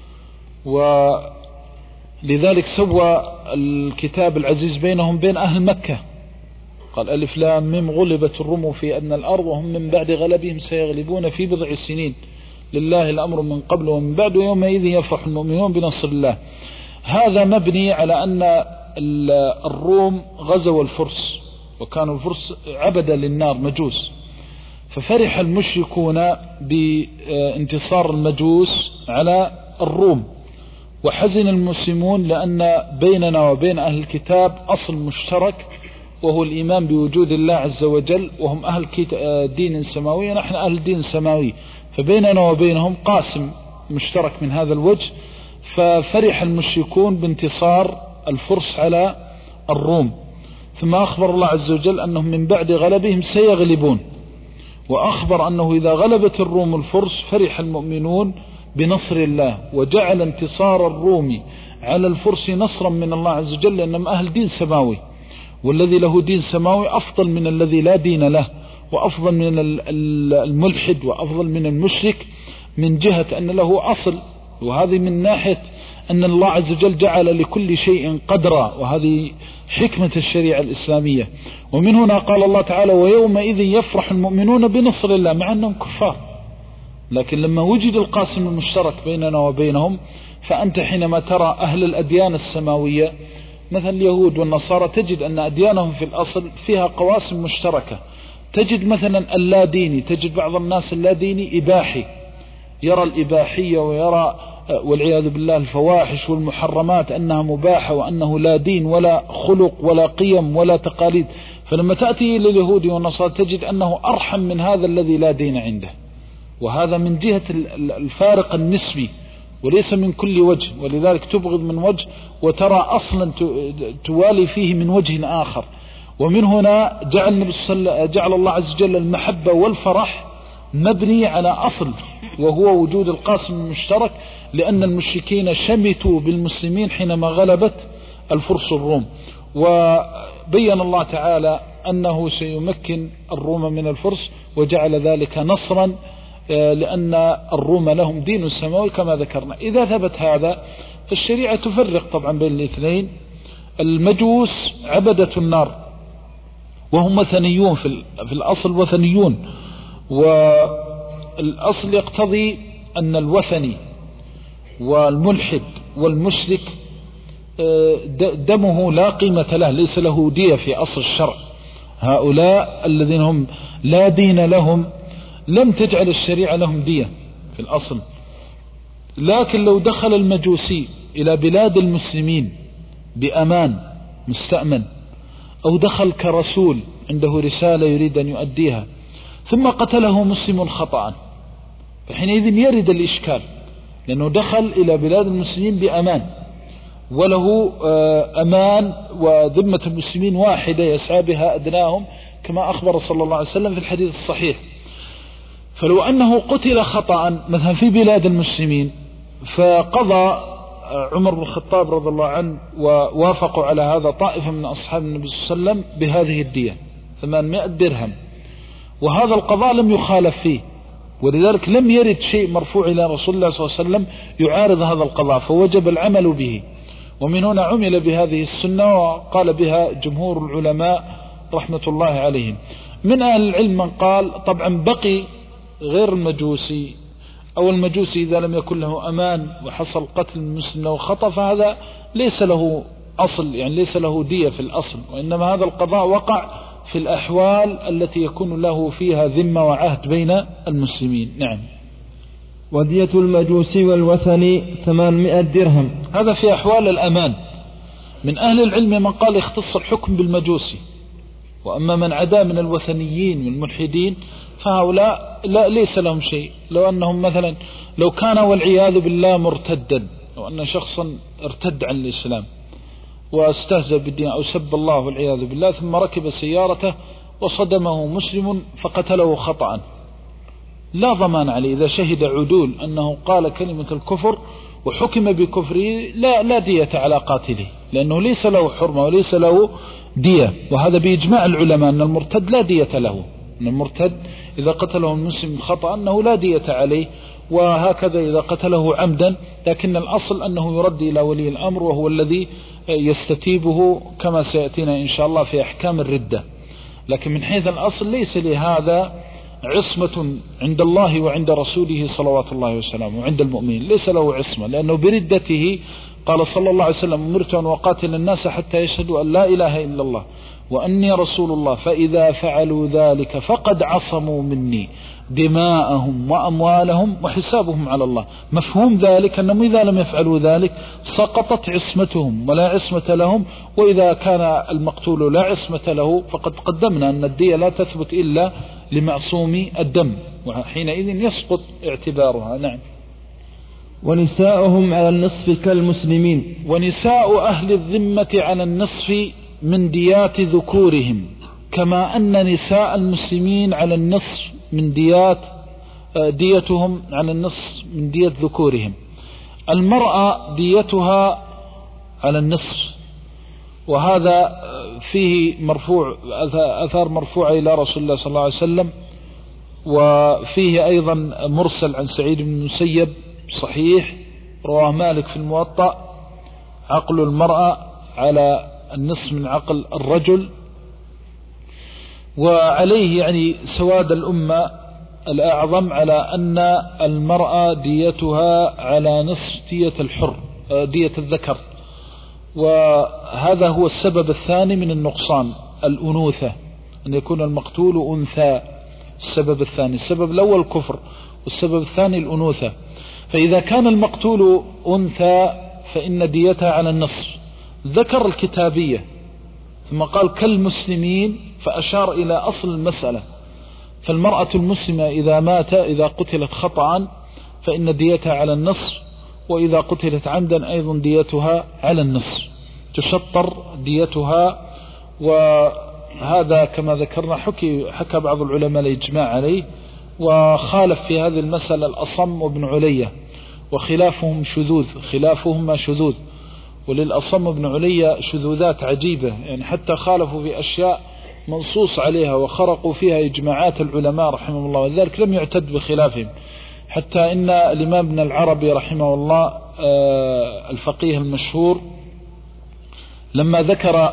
ولذلك سوى الكتاب العزيز بينهم بين أهل مكة، قال ألف لام ميم غلبت الروم في أدنى الأرض وهم من بعد غلبهم سيغلبون في بضع سنين لله الأمر من قبل ومن بعد يومئذ يفرح المؤمنون بنصر الله. هذا مبني على أن الروم غزوا الفرس، وكانوا الفرس عبدا للنار مجوس، ففرح المشركون بانتصار المجوس على الروم، وحزن المسلمون لأن بيننا وبين أهل الكتاب أصل مشترك وهو الإيمان بوجود الله عز وجل، وهم أهل دين سماوي نحن أهل دين سماوي، فبيننا وبينهم قاسم مشترك من هذا الوجه. ففرح المشركون بانتصار الفرس على الروم، ثم أخبر الله عز وجل أنهم من بعد غلبهم سيغلبون، وأخبر أنه إذا غلبت الروم الفرس فرح المؤمنون بنصر الله، وجعل انتصار الروم على الفرس نصرا من الله عز وجل لأنهم أهل دين سماوي، والذي له دين سماوي أفضل من الذي لا دين له، وأفضل من الملحد، وأفضل من المشرك، من جهة أن له أصل، وهذه من ناحية أن الله عز وجل جعل لكل شيء قدرا، وهذه حكمة الشريعة الإسلامية. ومن هنا قال الله تعالى ويومئذ يفرح المؤمنون بنصر الله، مع أنهم كفار، لكن لما وجد القاسم المشترك بيننا وبينهم، فأنت حينما ترى أهل الأديان السماوية مثل اليهود والنصارى تجد أن أديانهم في الأصل فيها قواسم مشتركة. تجد مثلا اللاديني، تجد بعض الناس اللاديني إباحي، يرى الإباحية ويرى والعياذ بالله الفواحش والمحرمات أنها مباحة، وأنه لا دين ولا خلق ولا قيم ولا تقاليد. فلما تأتي إلى اليهود والنصارى تجد أنه أرحم من هذا الذي لا دين عنده، وهذا من جهة الفارق النسبي وليس من كل وجه، ولذلك تبغض من وجه وترى أصلا توالي فيه من وجه آخر. ومن هنا جعل الله عز وجل المحبة والفرح مبني على أصل، وهو وجود القاسم المشترك، لأن المشركين شمتوا بالمسلمين حينما غلبت الفرس الروم، وبين الله تعالى أنه سيمكن الروم من الفرس، وجعل ذلك نصرا لأن الروم لهم دين سماوي كما ذكرنا. إذا ثبت هذا فالشريعة تفرق طبعا بين الاثنين. المجوس عبدة النار وهم وثنيون في الأصل وثنيون، والأصل يقتضي أن الوثني والملحد والمشرك دمه لا قيمة له، ليس له دية في أصل الشرع. هؤلاء الذين هم لا دين لهم لم تجعل الشريعة لهم دية في الأصل، لكن لو دخل المجوسي إلى بلاد المسلمين بأمان مستأمن، أو دخل كرسول عنده رسالة يريد أن يؤديها ثم قتله مسلم خطأ، فحينئذ يرد الإشكال، لأنه دخل إلى بلاد المسلمين بأمان وله أمان، وذمة المسلمين واحدة يسعى بها أدناهم كما أخبر صلى الله عليه وسلم في الحديث الصحيح. فلو أنه قتل خطأ مثلا في بلاد المسلمين، فقضى عمر بن الخطاب رضي الله عنه ووافقوا على هذا طائفة من أصحاب النبي صلى الله عليه وسلم بهذه الدية 800 درهم، وهذا القضاء لم يخالف فيه، ولذلك لم يرد شيء مرفوع إلى رسول الله صلى الله عليه وسلم يعارض هذا القضاء، فوجب العمل به. ومن هنا عمل بهذه السنة وقال بها جمهور العلماء رحمة الله عليهم. من أهل العلم من قال طبعا بقي غير المجوسي أو المجوسي إذا لم يكن له أمان وحصل قتل المسلم له خطأ فهذا ليس له أصل، يعني ليس له دية في الأصل، وإنما هذا القضاء وقع في الأحوال التي يكون له فيها ذمة وعهد بين المسلمين. نعم. ودية المجوسي والوثني 800 درهم. هذا في أحوال الأمان. من أهل العلم من قال يختص الحكم بالمجوسي، وأما من عدا من الوثنيين والملحدين فهؤلاء لا ليس لهم شيء. لو أنهم مثلا لو كان والعياذ بالله مرتدا، لو أن شخصا ارتد عن الإسلام واستهزأ بالدين أو سب الله والعياذ بالله ثم ركب سيارته وصدمه مسلم فقتله خطأ، لا ضمان عليه إذا شهد عدول أنه قال كلمة الكفر وحكم بكفره لا دية على قاتله، لأنه ليس له حرمة وليس له دية. وهذا بإجماع العلماء أن المرتد لا دية له، أن المرتد إذا قتله المسلم خطأ أنه لا دية عليه، وهكذا إذا قتله عمدا، لكن الأصل أنه يرد إلى ولي الأمر وهو الذي يستتيبه كما سيأتينا إن شاء الله في أحكام الردة. لكن من حيث الأصل ليس لهذا عصمة عند الله وعند رسوله صلوات الله وسلامه وعند المؤمنين، ليس له عصمة، لأنه بردته قال صلى الله عليه وسلم أمرت أن أقاتل الناس حتى يشهدوا أن لا إله إلا الله وأني رسول الله فإذا فعلوا ذلك فقد عصموا مني دماءهم وأموالهم وحسابهم على الله. مفهوم ذلك أنهم إذا لم يفعلوا ذلك سقطت عصمتهم ولا عصمة لهم، وإذا كان المقتول لا عصمة له فقد قدمنا أن الدية لا تثبت إلا لمعصوم الدم، وحينئذ يسقط اعتبارها. نعم. ونساؤهم على النصف كالمسلمين. ونساء أهل الذمة على النصف من ديات ذكورهم، كما أن نساء المسلمين على النصف من ديتهم على النصف من دية ذكورهم. المرأة ديتها على النصف، وهذا فيه مرفوع أثار مرفوعة إلى رسول الله صلى الله عليه وسلم، وفيه أيضا مرسل عن سعيد بن المسيب صحيح رواه مالك في الموطأ: عقل المرأة على النصف من عقل الرجل. وعليه يعني سواد الأمة الأعظم على أن المرأة ديتها على نصف دية الحر دية الذكر، وهذا هو السبب الثاني من النقصان، الأنوثة، أن يكون المقتول أنثى. السبب الثاني، السبب الأول كفر والسبب الثاني الأنوثة. فإذا كان المقتول أنثى فإن ديتها على النصف. ذكر الكتابية ثم قال كالمسلمين فأشار إلى أصل المسألة. فالمرأة المسلمة إذا قتلت خطأ فإن ديتها على النصف، وإذا قتلت عمدا أيضا ديتها على النصف، تشطر ديتها. وهذا كما ذكرنا حكى بعض العلماء الإجماع عليه، وخالف في هذه المسألة الأصم وابن علية، وخلافهم شذوذ، وللأصم وابن علية شذوذات عجيبة، يعني حتى خالفوا في أشياء منصوص عليها وخرقوا فيها إجماعات العلماء رحمه الله، وذلك لم يعتد بخلافهم. حتى إن الإمام ابن العربي رحمه الله الفقيه المشهور لما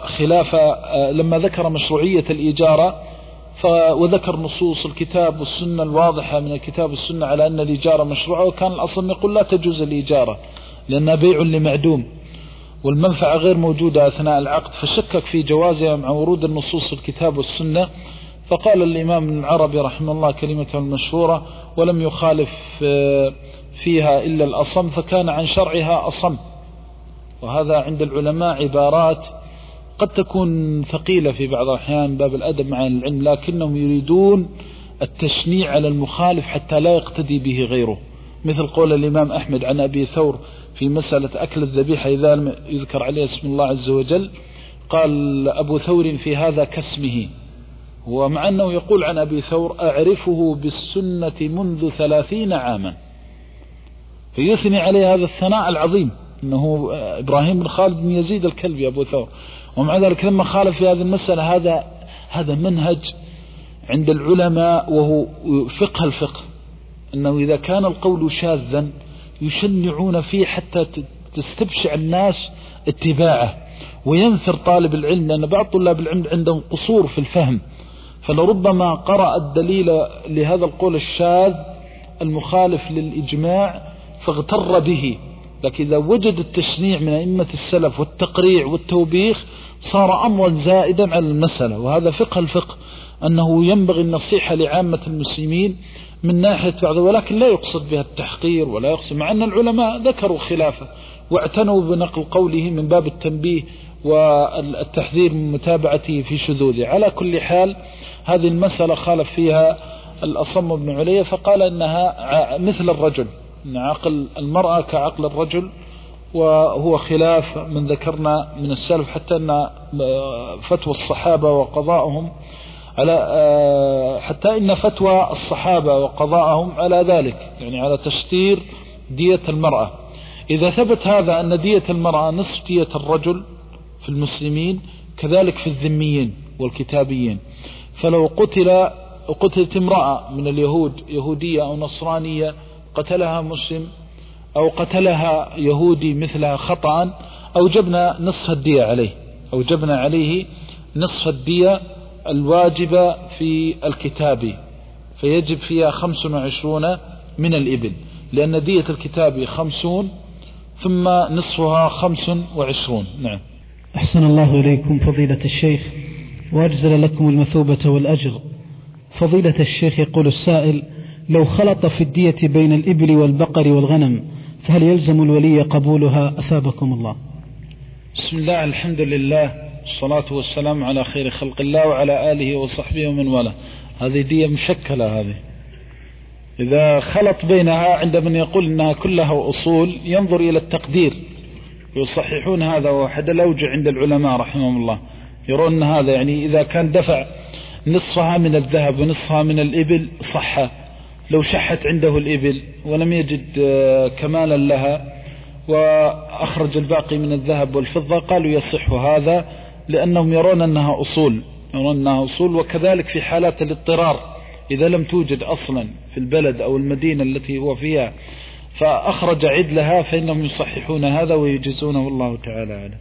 ذكر مشروعية الإجارة وذكر نصوص الكتاب والسنة الواضحة من الكتاب والسنة على أن الإجارة مشروعة، وكان الأصل يقول لا تجوز الإجارة لأنها بيع لمعدوم والمنفعة غير موجودة أثناء العقد، فشكك في جوازها مع ورود النصوص الكتاب والسنة. فقال الإمام ابن العربي رحمه الله كلمته المشهورة: ولم يخالف فيها إلا الأصم فكان عن شرعها أصم. وهذا عند العلماء عبارات قد تكون ثقيلة في بعض الأحيان باب الأدب مع العلم، لكنهم يريدون التشنيع على المخالف حتى لا يقتدي به غيره، مثل قول الإمام أحمد عن أبي ثور في مسألة أكل الذبيحة إذا لم يذكر عليه اسم الله عز وجل، قال أبو ثور في هذا كاسمه، ومع أنه يقول عن أبي ثور: أعرفه بالسنة منذ 30 عاما، فيثني عليه هذا الثناء العظيم أنه إبراهيم بن خالد بن يزيد الكلبي أبو ثور. ومع ذلك لما خالف في هذه المسألة، هذا منهج عند العلماء وهو فقه الفقه، أنه إذا كان القول شاذا يشنعون فيه حتى تستبشع الناس اتباعه وينثر طالب العلم، لأن بعض طلاب العلم عندهم قصور في الفهم، فلربما قرأ الدليل لهذا القول الشاذ المخالف للإجماع فاغتر به، لكن إذا وجد التشنيع من أئمة السلف والتقريع والتوبيخ صار أمرا زائدا على المسألة. وهذا فقه الفقه، أنه ينبغي النصيحة لعامة المسلمين من ناحية بعض، ولكن لا يقصد بها التحقير ولا يقصد، مع أن العلماء ذكروا خلافه واعتنوا بنقل قوله من باب التنبيه والتحذير من متابعته في شذوذه. على كل حال هذه المسألة خالف فيها الأصم بن علي، فقال إنها مثل الرجل، إن عقل المرأة كعقل الرجل، وهو خلاف من ذكرنا من السلف، حتى أن فتوى الصحابة وقضاءهم على حتى إن فتوى الصحابة وقضاءهم على ذلك، يعني على تشتير دية المرأة. إذا ثبت هذا أن دية المرأة نصف دية الرجل في المسلمين، كذلك في الذميين والكتابيين، فلو قتلت امرأة من اليهود، يهودية أو نصرانية، قتلها مسلم أو قتلها يهودي مثلها خطأ، أوجبنا نصف الدية عليه، أوجبنا عليه نصف الدية الواجبة في الكتاب، فيجب فيها 25 من الإبل، لأن دية الكتاب 50 ثم نصفها 25. نعم. أحسن الله إليكم فضيلة الشيخ وأجزل لكم المثوبة والأجر. فضيلة الشيخ يقول السائل: لو خلط في الدية بين الإبل والبقر والغنم فهل يلزم الولي قبولها أثابكم الله؟ بسم الله، الحمد لله، الصلاة والسلام على خير خلق الله وعلى آله وصحبه ومن والاه. هذه دية مشكلة، هذه إذا خلط بينها عند من يقول إنها كلها أصول ينظر إلى التقدير، يصححون هذا، وحد الأوجه عند العلماء رحمهم الله يرون أن هذا يعني إذا كان دفع نصفها من الذهب ونصفها من الإبل صح. لو شحت عنده الإبل ولم يجد كمالا لها وأخرج الباقي من الذهب والفضة قالوا يصح هذا، لأنهم يرون أنها أصول. وكذلك في حالات الاضطرار إذا لم توجد أصلا في البلد أو المدينة التي هو فيها فأخرج عدلها فإنهم يصححون هذا ويجزونه، الله تعالى أعلم.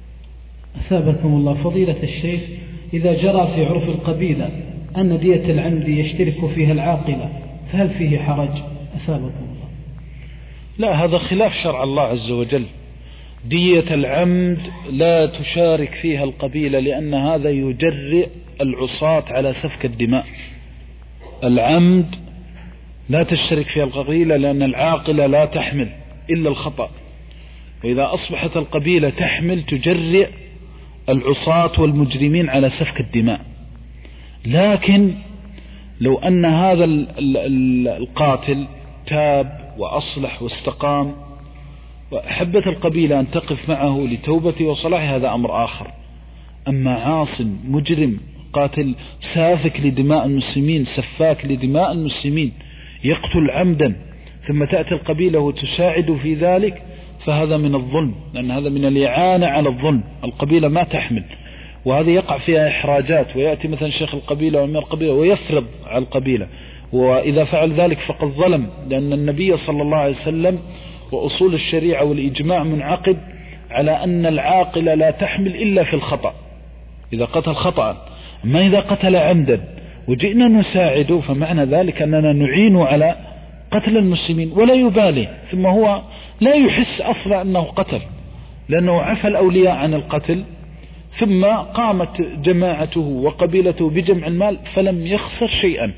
أثابكم الله فضيلة الشيخ، إذا جرى في عرف القبيلة أن دية العمد يشترك فيها العاقلة فهل فيه حرج؟ أثابكم الله. لا، هذا خلاف شرع الله عز وجل. دية العمد لا تشارك فيها القبيلة، لأن هذا يجرئ العصاة على سفك الدماء. العمد لا تشترك فيها القبيلة، لأن العاقلة لا تحمل إلا الخطأ، وإذا أصبحت القبيلة تحمل تجرئ العصاة والمجرمين على سفك الدماء. لكن لو أن هذا القاتل تاب وأصلح واستقام وأحبت القبيلة أن تقف معه لتوبته وصلاحه، هذا أمر آخر. أما عاص مجرم قاتل سافك لدماء المسلمين، سفاك لدماء المسلمين، يقتل عمدا، ثم تأتي القبيلة وتساعد في ذلك، فهذا من الظلم، لأن هذا من الإعانة على الظلم. القبيلة ما تحمل، وهذه يقع فيها إحراجات، ويأتي مثلا شيخ القبيلة وأمير القبيلة ويفرض على القبيلة، وإذا فعل ذلك فقد ظلم، لأن النبي صلى الله عليه وسلم وأصول الشريعة والإجماع منعقد على أن العاقلة لا تحمل إلا في الخطأ، إذا قتل خطأ. ما إذا قتل عمدا وجئنا نساعده فمعنى ذلك أننا نعين على قتل المسلمين ولا يبالي، ثم هو لا يحس أصلا أنه قتل، لأنه عفى الأولياء عن القتل، ثم قامت جماعته وقبيلته بجمع المال فلم يخسر شيئا.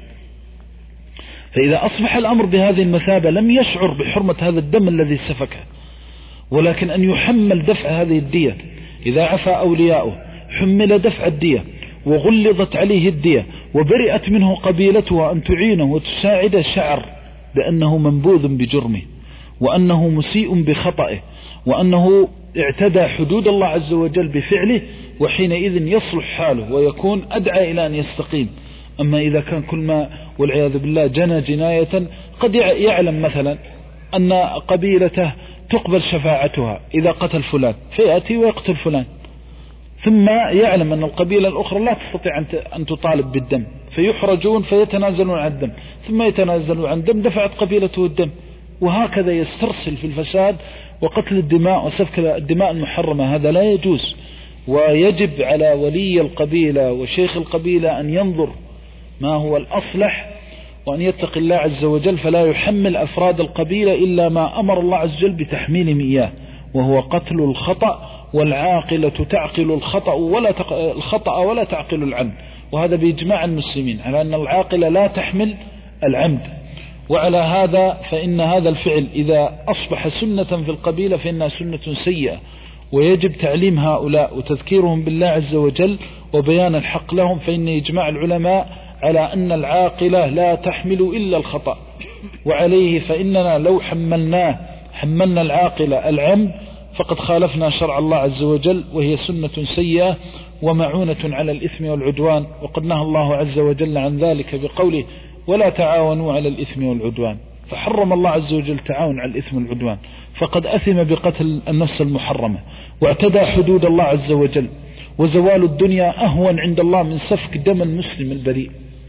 فإذا أصبح الأمر بهذه المثابة لم يشعر بحرمة هذا الدم الذي سفكه، ولكن أن يحمل دفع هذه الدية. إذا عفى أولياؤه حمل دفع الدية وغلظت عليه الدية وبرئت منه قبيلته أن تعينه وتساعده، شعر بأنه منبوذ بجرمه، وأنه مسيء بخطئه، وأنه اعتدى حدود الله عز وجل بفعله، وحينئذ يصلح حاله ويكون أدعى إلى أن يستقيم. أما إذا كان كل ما والعياذ بالله جنى جناية، قد يعلم مثلا أن قبيلته تقبل شفاعتها إذا قتل فلان، فيأتي ويقتل فلان، ثم يعلم أن القبيلة الأخرى لا تستطيع أن تطالب بالدم، فيحرجون فيتنازلون عن الدم، ثم يتنازلون عن الدم، دفعت قبيلته الدم، وهكذا يسترسل في الفساد وقتل الدماء وسفك الدماء المحرمة. هذا لا يجوز، ويجب على ولي القبيلة وشيخ القبيلة أن ينظر ما هو الأصلح وأن يتقي الله عز وجل، فلا يحمل أفراد القبيلة إلا ما أمر الله عز وجل بتحميلهم إياه، وهو قتل الخطأ، والعاقلة تعقل الخطأ ولا تعقل العمد، وهذا بإجماع المسلمين على أن العاقلة لا تحمل العمد. وعلى هذا فإن هذا الفعل إذا أصبح سنة في القبيلة فإنها سنة سيئة، ويجب تعليم هؤلاء وتذكيرهم بالله عز وجل وبيان الحق لهم، فإن إجماع العلماء على أن العاقلة لا تحمل إلا الخطأ، وعليه فإننا لو حملنا العاقلة العمد فقد خالفنا شرع الله عز وجل، وهي سنة سيئة ومعونة على الإثم والعدوان، وقد نهى الله عز وجل عن ذلك بقوله ولا تعاونوا على الإثم والعدوان، فحرم الله عز وجل تعاون على الإثم والعدوان، فقد أثم بقتل النفس المحرمة واعتدى حدود الله عز وجل، وزوال الدنيا أهون عند الله من سفك دم المسلم البريء،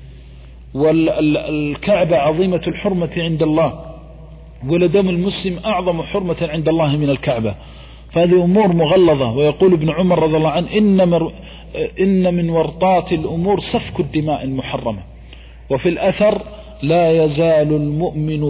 والكعبة عظيمة الحرمة عند الله، ولدم المسلم أعظم حرمة عند الله من الكعبة، فهذه أمور مغلظة. ويقول ابن عمر رضي الله عنه إن من ورطات الأمور سفك الدماء المحرمة. وفي الأثر لا يزال المؤمن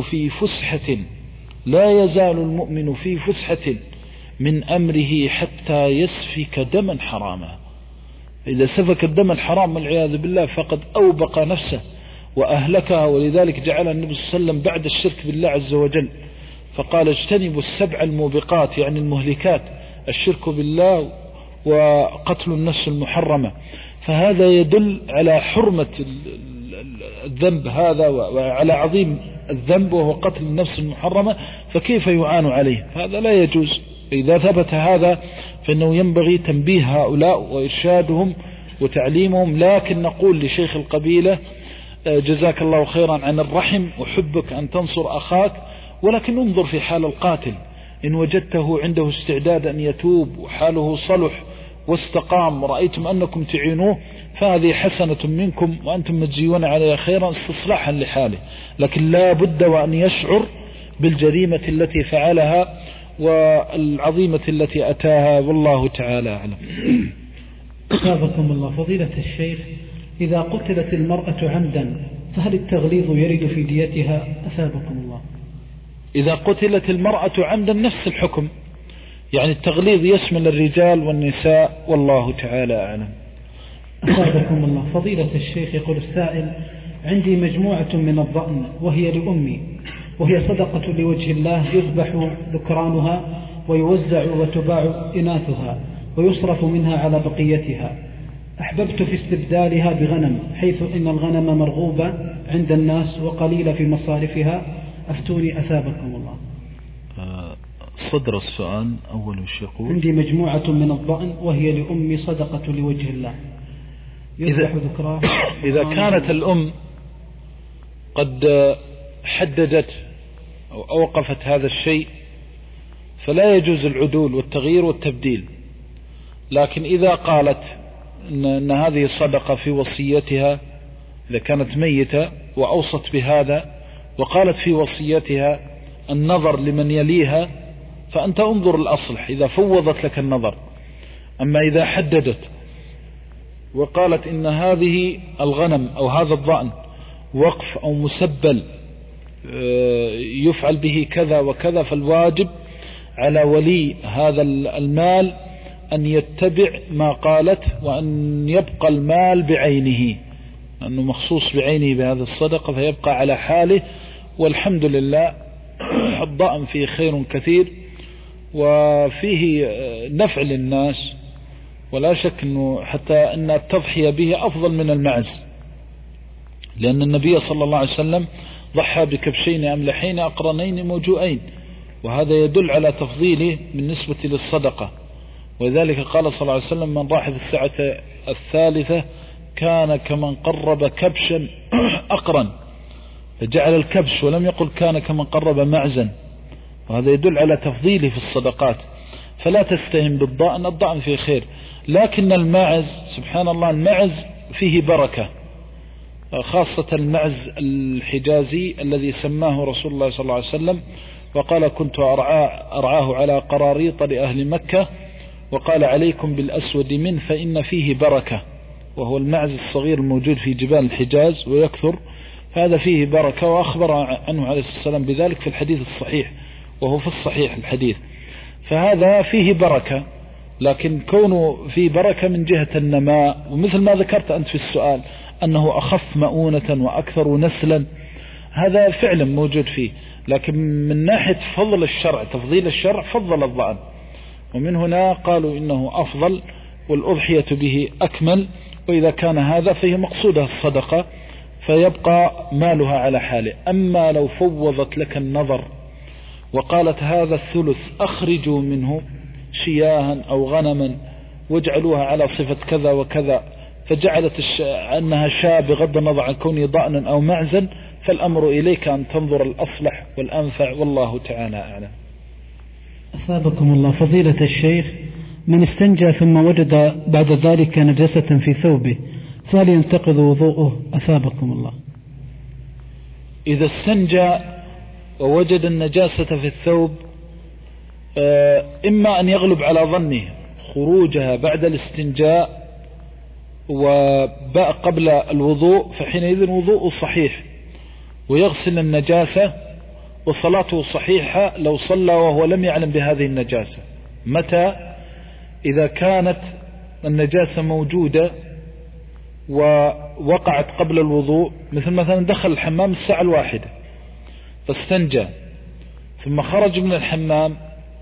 في فسحة من أمره حتى يسفك دما حراما. إذا سفك الدم الحرام والعياذ بالله فقد أوبق نفسه وأهلكها، ولذلك جعل النبي صلى الله عليه وسلم بعد الشرك بالله عز وجل فقال اجتنبوا السبع الموبقات، يعني المهلكات، الشرك بالله وقتل النفس المحرمة. فهذا يدل على حرمة الذنب هذا وعلى عظيم الذنب وهو قتل النفس المحرمة، فكيف يعان عليه؟ هذا لا يجوز. إذا ثبت هذا فإنه ينبغي تنبيه هؤلاء وإرشادهم وتعليمهم، لكن نقول لشيخ القبيلة جزاك الله خيرا عن الرحم وحبك أن تنصر أخاك، ولكن انظر في حال القاتل، إن وجدته عنده استعداد أن يتوب وحاله صلح واستقام ورأيتم أنكم تعينوه فهذه حسنة منكم وأنتم مجزيون عليها خيرا استصلاحا لحاله، لكن لا بد وأن يشعر بالجريمة التي فعلها والعظيمة التي أتاها، والله تعالى أعلم. أثابكم الله. فضيلة الشيخ، إذا قتلت المرأة عمدا فهل التغليظ يرد في ديتها؟ أثابكم الله. إذا قتلت المرأة عمدا نفس الحكم، يعني التغليظ يشمل الرجال والنساء، والله تعالى أعلم. أثابكم الله. فضيلة الشيخ، يقول السائل: عندي مجموعة من الضأن وهي لأمي، وهي صدقة لوجه الله، يذبح ذكرانها ويوزع وتباع إناثها ويصرف منها على بقيتها. أحببت في استبدالها بغنم، حيث إن الغنم مرغوبة عند الناس وقليلة في مصارفها، أفتوني أثابكم الله. صدر السؤال أول وش يقول؟ عندي مجموعة من الضأن وهي لأمي صدقة لوجه الله، يذبح ذكراه. إذا كانت الأم قد حددت أو أوقفت هذا الشيء فلا يجوز العدول والتغيير والتبديل، لكن إذا قالت إن هذه الصدقة في وصيتها، إذا كانت ميتة وأوصت بهذا وقالت في وصيتها النظر لمن يليها، فأنت انظر الأصلح إذا فوضت لك النظر. أما إذا حددت وقالت إن هذه الغنم أو هذا الضأن وقف أو مسبل يفعل به كذا وكذا، فالواجب على ولي هذا المال أن يتبع ما قالت، وأن يبقى المال بعينه، أنه مخصوص بعينه بهذه الصدقة، فيبقى على حاله. والحمد لله الضأن فيه خير كثير وفيه نفع للناس، ولا شك أنه حتى أن التضحية به أفضل من المعز، لأن النبي صلى الله عليه وسلم ضحى بكبشين أملحين أقرنين موجوئين، وهذا يدل على تفضيله بالنسبة للصدقة. ولذلك قال صلى الله عليه وسلم: من راح في الساعة الثالثة كان كمن قرب كبشا أقرن، فجعل الكبش ولم يقل كان كمن قرب معزا، وهذا يدل على تفضيله في الصدقات. فلا تستهن بالضأن، الضأن فيه خير، لكن الماعز سبحان الله الماعز فيه بركة، خاصة المعز الحجازي الذي سماه رسول الله صلى الله عليه وسلم وقال كنت أرعاه على قراريط لأهل مكة، وقال عليكم بالأسود منه فإن فيه بركة، وهو المعز الصغير الموجود في جبال الحجاز ويكثر، هذا فيه بركة، وأخبر عنه عليه الصلاة والسلام بذلك في الحديث الصحيح، وهو في الصحيح الحديث. فهذا فيه بركة، لكن كونه فيه بركة من جهة النماء، ومثل ما ذكرت أنت في السؤال أنه أخف مؤونة وأكثر نسلا، هذا فعلا موجود فيه، لكن من ناحية فضل الشرع تفضيل الشرع فضل الضأن، ومن هنا قالوا إنه أفضل والأضحية به أكمل، وإذا كان هذا فهي مقصودها الصدقة فيبقى مالها على حاله. أما لو فوضت لك النظر وقالت هذا الثلث أخرجوا منه شياها أو غنما واجعلوها على صفة كذا وكذا، فجعلت أنها شاة بغض النظر عن كونه ضأنا أو معزا، فالأمر إليك أن تنظر الأصلح والأنفع، والله تعالى أعلم. أثابكم الله فضيلة الشيخ، من استنجى ثم وجد بعد ذلك نجاسة في ثوبه فهل ينتقض وضوءه؟ أثابكم الله. إذا استنجى ووجد النجاسة في الثوب، إما أن يغلب على ظنه خروجها بعد الاستنجاء وقبل الوضوء، فحينئذ وضوءه صحيح ويغسل النجاسة وصلاته صحيحة لو صلى وهو لم يعلم بهذه النجاسة. متى؟ إذا كانت النجاسة موجودة ووقعت قبل الوضوء، مثلا دخل الحمام الساعة 1 فاستنجى ثم خرج من الحمام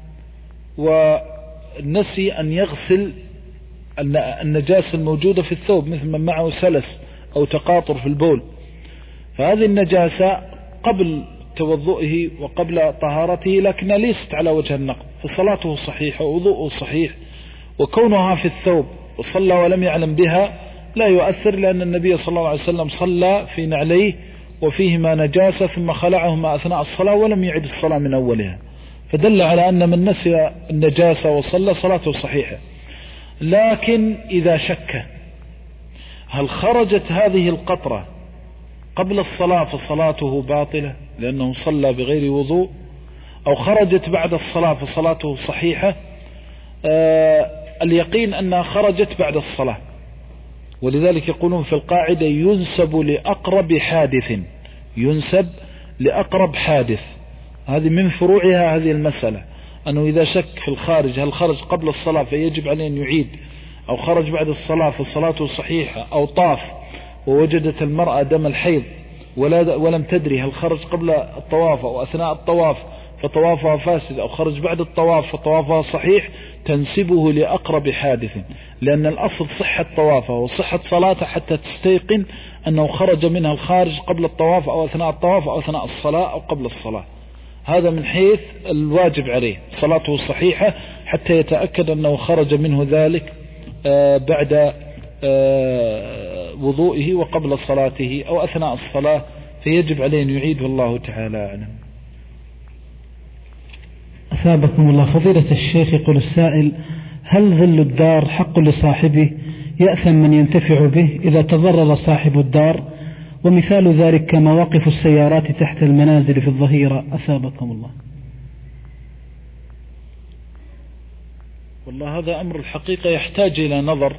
ونسي أن يغسل النجاسة الموجودة في الثوب، مثل من معه سلس أو تقاطر في البول، فهذه النجاسة قبل توضؤه وقبل طهارته لكنها ليست على وجه النقض، فصلاته صحيحة ووضوءه صحيح، وكونها في الثوب وصلى ولم يعلم بها لا يؤثر، لأن النبي صلى الله عليه وسلم صلى في نعليه وفيهما نجاسة ثم خلعهما أثناء الصلاة ولم يعد الصلاة من أولها، فدل على أن من نسي النجاسة وصلى صلاته صحيحة. لكن إذا شك هل خرجت هذه القطرة قبل الصلاة فصلاته باطلة لأنه صلى بغير وضوء، أو خرجت بعد الصلاة فصلاته صحيحة، اليقين أنها خرجت بعد الصلاة، ولذلك يقولون في القاعدة ينسب لأقرب حادث، ينسب لأقرب حادث، هذه من فروعها هذه المسألة، أنه إذا شك في الخارج هل خرج قبل الصلاة فيجب عليه أن يعيد، أو خرج بعد الصلاة فصلاته صحيحة، أو طاف ووجدت المرأة دم الحيض ولم تدري هل خرج قبل الطواف أو أثناء الطواف فطوافها فاسد، أو خرج بعد الطواف فطوافها صحيح، تنسبه لأقرب حادث، لأن الأصل صحة طوافه وصحة صلاته حتى تستيقن أنه خرج منها الخارج قبل الطواف أو أثناء الطواف أو أثناء الصلاة أو قبل الصلاة. هذا من حيث الواجب عليه، صلاته صحيحة حتى يتأكد أنه خرج منه ذلك بعد وضوئه وقبل صلاته أو أثناء الصلاة، فيجب عليه أن يعيد، والله تعالى أعلم. أثابكم الله فضيلة الشيخ، يقول السائل: هل ظل الدار حق لصاحبه يأثم من ينتفع به إذا تضرر صاحب الدار؟ ومثال ذلك كمواقف السيارات تحت المنازل في الظهيرة. أثابكم الله. والله هذا أمر الحقيقة يحتاج إلى نظر.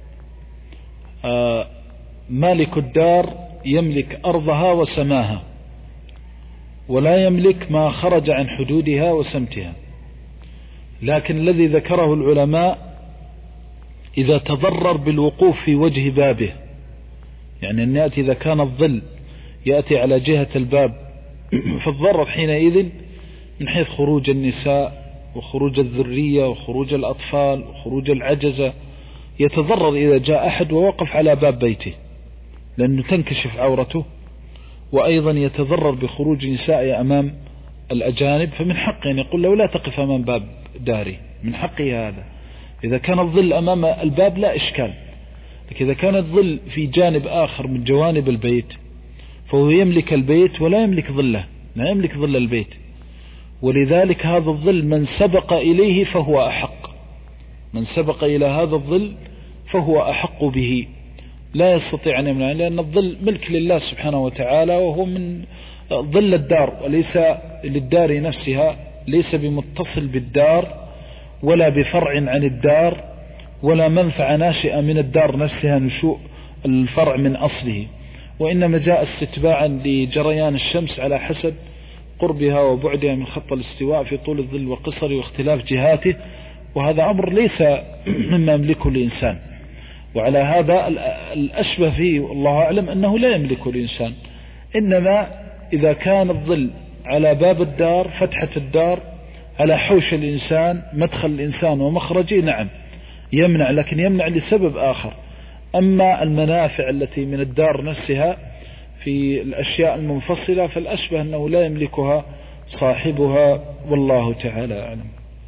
مالك الدار يملك أرضها وسماها، ولا يملك ما خرج عن حدودها وسمتها، لكن الذي ذكره العلماء إذا تضرر بالوقوف في وجه بابه، يعني أن يأتي إذا كان الظل يأتي على جهة الباب فالضرر حينئذ من حيث خروج النساء وخروج الذرية وخروج الأطفال وخروج العجزة، يتضرر إذا جاء أحد ووقف على باب بيته لأنه تنكشف عورته، وأيضا يتضرر بخروج نساء أمام الأجانب، فمن حقه أن يقول له لا تقف أمام باب داري، من حقه هذا. إذا كان الظل أمام الباب لا إشكال، لكن إذا كان الظل في جانب آخر من جوانب البيت فهو يملك البيت ولا يملك ظله، لا يملك ظل البيت، ولذلك هذا الظل من سبق إليه فهو أحق، من سبق إلى هذا الظل فهو أحق به، لا يستطيع أن يمنع، لأن الظل ملك لله سبحانه وتعالى، وهو من ظل الدار وليس للدار نفسها، ليس بمتصل بالدار ولا بفرع عن الدار ولا منفعة ناشئة من الدار نفسها نشوء الفرع من أصله، وإنما جاء استتباعا لجريان الشمس على حسب قربها وبعدها من خط الاستواء في طول الظل وقصره واختلاف جهاته، وهذا أمر ليس مما يملكه الإنسان. وعلى هذا الأشبه فيه والله أعلم أنه لا يملكه الإنسان، إنما إذا كان الظل على باب الدار، فتحة الدار، على حوش الإنسان، مدخل الإنسان ومخرجه، نعم يمنع، لكن يمنع لسبب آخر. أما المنافع التي من الدار نفسها في الأشياء المنفصلة فالأشبه أنه لا يملكها صاحبها، والله تعالى أعلم.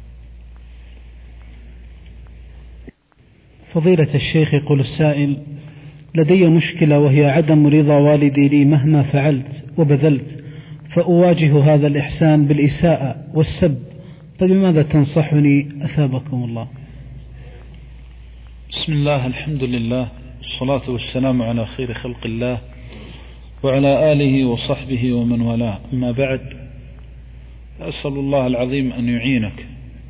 فضيلة الشيخ، يقول السائل: لدي مشكلة وهي عدم رضا والدي لي مهما فعلت وبذلت، فأواجه هذا الإحسان بالإساءة والسب، فبماذا تنصحني أثابكم الله؟ بسم الله، الحمد لله، والصلاة والسلام على خير خلق الله وعلى آله وصحبه ومن والاه، أما بعد، أسأل الله العظيم أن يعينك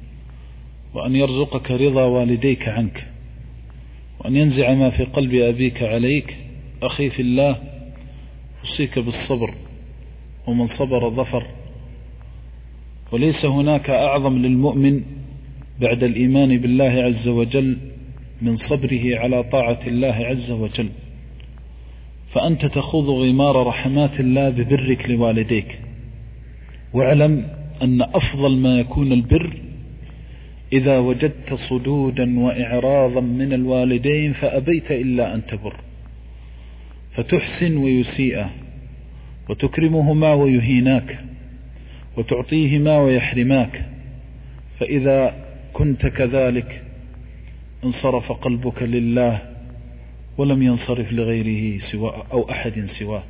وأن يرزقك رضا والديك عنك، وأن ينزع ما في قلب أبيك عليك. أخي في الله، أوصيك بالصبر، ومن صبر ظفر، وليس هناك أعظم للمؤمن بعد الإيمان بالله عز وجل من صبره على طاعة الله عز وجل، فأنت تخوض غمار رحمات الله ببرك لوالديك. واعلم أن أفضل ما يكون البر إذا وجدت صدودا وإعراضا من الوالدين فأبيت إلا أن تبر، فتحسن ويسيئه، وتكرمهما ويهيناك، وتعطيهما ويحرماك. فإذا كنت كذلك انصرف قلبك لله ولم ينصرف لغيره سواء أو أحد سواه.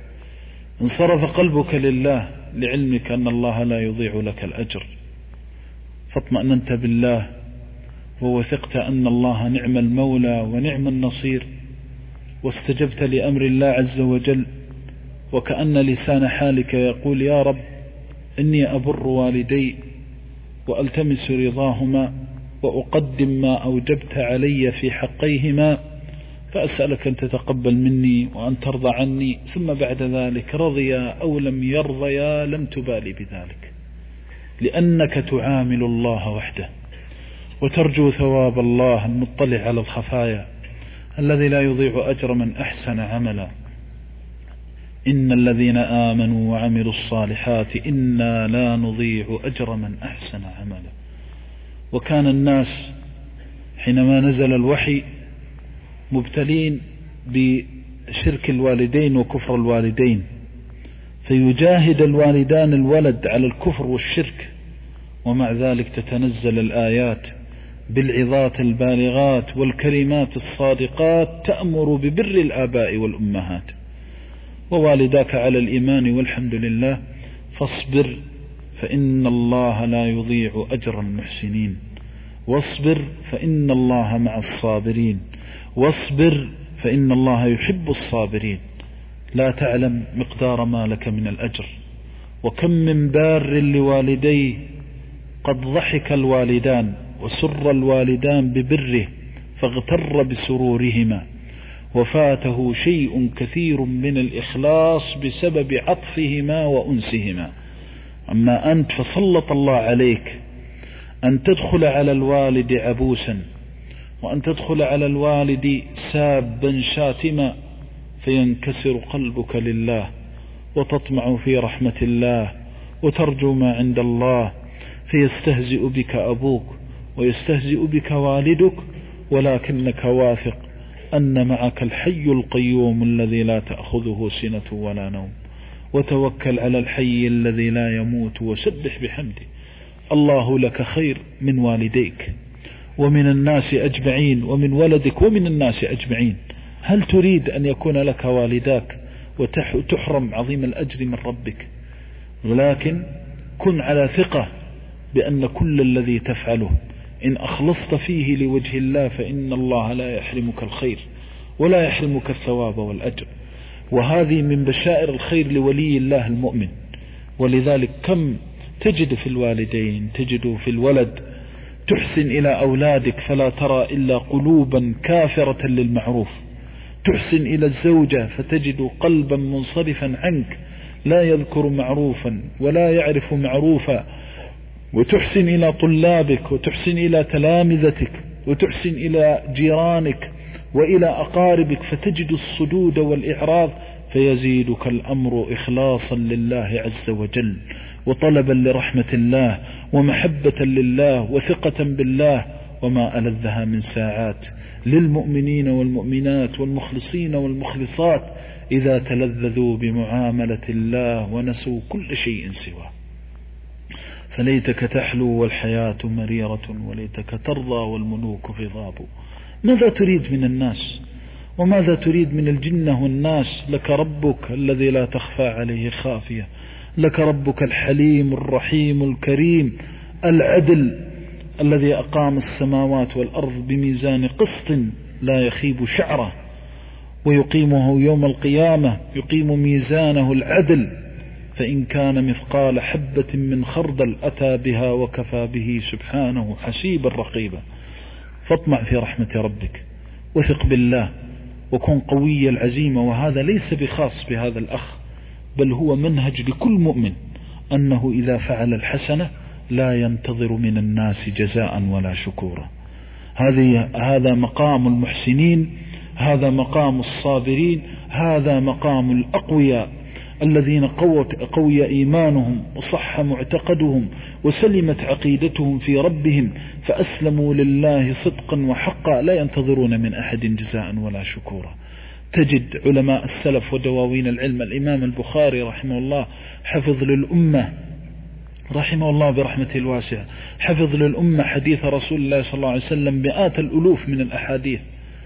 انصرف قلبك لله لعلمك أن الله لا يضيع لك الأجر، فاطمأننت بالله ووثقت أن الله نعم المولى ونعم النصير، واستجبت لأمر الله عز وجل، وكأن لسان حالك يقول: يا رب إني أبر والدي وألتمس رضاهما وأقدم ما أوجبت علي في حقيهما، فأسألك أن تتقبل مني وأن ترضى عني. ثم بعد ذلك رضيا أو لم يرضيا لم تبالي بذلك، لأنك تعامل الله وحده وترجو ثواب الله المطلع على الخفايا الذي لا يضيع أجر من أحسن عملا. إن الذين آمنوا وعملوا الصالحات إنا لا نضيع أجر من أحسن عملا. وكان الناس حينما نزل الوحي مبتلين بشرك الوالدين وكفر الوالدين، فيجاهد الوالدان الولد على الكفر والشرك، ومع ذلك تتنزل الآيات بالعظات البالغات والكلمات الصادقات تأمر ببر الآباء والأمهات. ووالداك على الإيمان والحمد لله، فاصبر فإن الله لا يضيع أجر المحسنين، واصبر فإن الله مع الصابرين، واصبر فإن الله يحب الصابرين. لا تعلم مقدار ما لك من الأجر، وكم من بار لوالديه قد ضحك الوالدان وسر الوالدان ببره فاغتر بسرورهما، وفاته شيء كثير من الإخلاص بسبب عطفهما وأنسهما. أما أنت فسلط الله عليك أن تدخل على الوالد عبوسا، وأن تدخل على الوالد سابا شاتما، فينكسر قلبك لله وتطمع في رحمة الله وترجو ما عند الله، فيستهزئ بك أبوك ويستهزئ بك والدك، ولكنك واثق أن معك الحي القيوم الذي لا تأخذه سنة ولا نوم، وتوكل على الحي الذي لا يموت وسبح بحمده. الله لك خير من والديك ومن الناس أجمعين، ومن ولدك ومن الناس أجمعين. هل تريد أن يكون لك والداك وتحرم عظيم الأجر من ربك؟ ولكن كن على ثقة بأن كل الذي تفعله إن أخلصت فيه لوجه الله فإن الله لا يحرمك الخير، ولا يحرمك الثواب والأجر. وهذه من بشائر الخير لولي الله المؤمن. ولذلك كم تجد في الوالدين، تجد في الولد تحسن إلى أولادك فلا ترى إلا قلوبا كافرة للمعروف، تحسن إلى الزوجة فتجد قلبا منصرفا عنك لا يذكر معروفا ولا يعرف معروفا، وتحسن إلى طلابك وتحسن إلى تلامذتك وتحسن إلى جيرانك وإلى أقاربك، فتجد الصدود والإعراض، فيزيدك الأمر إخلاصا لله عز وجل وطلبا لرحمة الله ومحبة لله وثقة بالله. وما ألذها من ساعات للمؤمنين والمؤمنات والمخلصين والمخلصات إذا تلذذوا بمعاملة الله ونسوا كل شيء سواه. فليتك تحلو والحياة مريرة، وليتك ترضى والملوك غضاب. ماذا تريد من الناس وماذا تريد من الجنة والناس؟ لك ربك الذي لا تخفى عليه خافية، لك ربك الحليم الرحيم الكريم العدل الذي أقام السماوات والأرض بميزان قسط لا يخيب شعره، ويقيمه يوم القيامة، يقيم ميزانه العدل، فإن كان مثقال حبة من خردل أتى بها وكفى به سبحانه حسيبا رقيبا. فاطمع في رحمة ربك وثق بالله وكن قوي العزيمة. وهذا ليس بخاص بهذا الأخ، بل هو منهج لكل مؤمن، أنه إذا فعل الحسنة لا ينتظر من الناس جزاء ولا شكورا. هذا مقام المحسنين، هذا مقام الصابرين، هذا مقام الأقوياء الذين قوي إيمانهم وصح معتقدهم وسلمت عقيدتهم في ربهم، فأسلموا لله صدقا وحقا لا ينتظرون من أحد جزاء ولا شكورا. تجد علماء السلف ودواوين العلم، الإمام البخاري رحمه الله حفظ للأمة رحمه الله برحمته الواسعة، حفظ للأمة حديث رسول الله صلى الله عليه وسلم مئات الألوف من الأحاديث،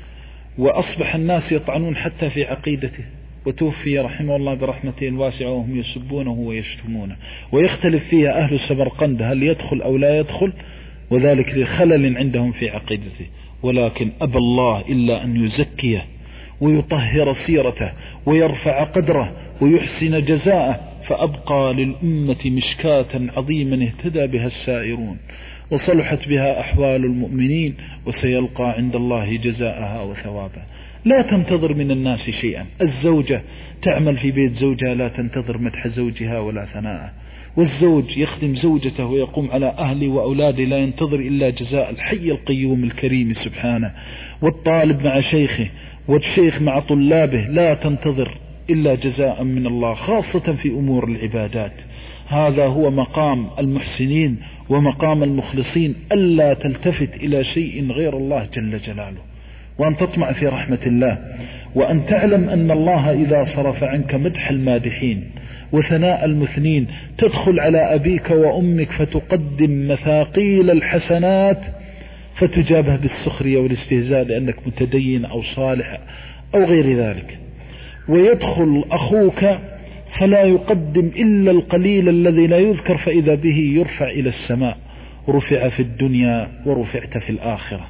وأصبح الناس يطعنون حتى في عقيدته، وتوفي رحمه الله برحمته الواسعة وهم يسبونه ويشتمونه، ويختلف فيها أهل سمرقند هل يدخل أو لا يدخل، وذلك لخلل عندهم في عقيدته. ولكن أبى الله إلا أن يزكيه ويطهر سيرته ويرفع قدره ويحسن جزاءه، فأبقى للأمة مشكاة عظيما اهتدى بها السائرون وصلحت بها أحوال المؤمنين، وسيلقى عند الله جزاءها وثوابها. لا تنتظر من الناس شيئا. الزوجة تعمل في بيت زوجها لا تنتظر مدح زوجها ولا ثناءه، والزوج يخدم زوجته ويقوم على أهله وأولاده لا ينتظر إلا جزاء الحي القيوم الكريم سبحانه. والطالب مع شيخه والشيخ مع طلابه لا تنتظر إلا جزاء من الله، خاصة في أمور العبادات. هذا هو مقام المحسنين ومقام المخلصين، ألا تلتفت إلى شيء غير الله جل جلاله، وأن تطمع في رحمة الله، وأن تعلم أن الله إذا صرف عنك مدح المادحين وثناء المثنين تدخل على أبيك وأمك فتقدم مثاقيل الحسنات فتجابه بالسخرية والاستهزاء لأنك متدين أو صالح أو غير ذلك. ويدخل أخوك فلا يقدم إلا القليل الذي لا يذكر، فإذا به يرفع إلى السماء، رفع في الدنيا ورفعت في الآخرة،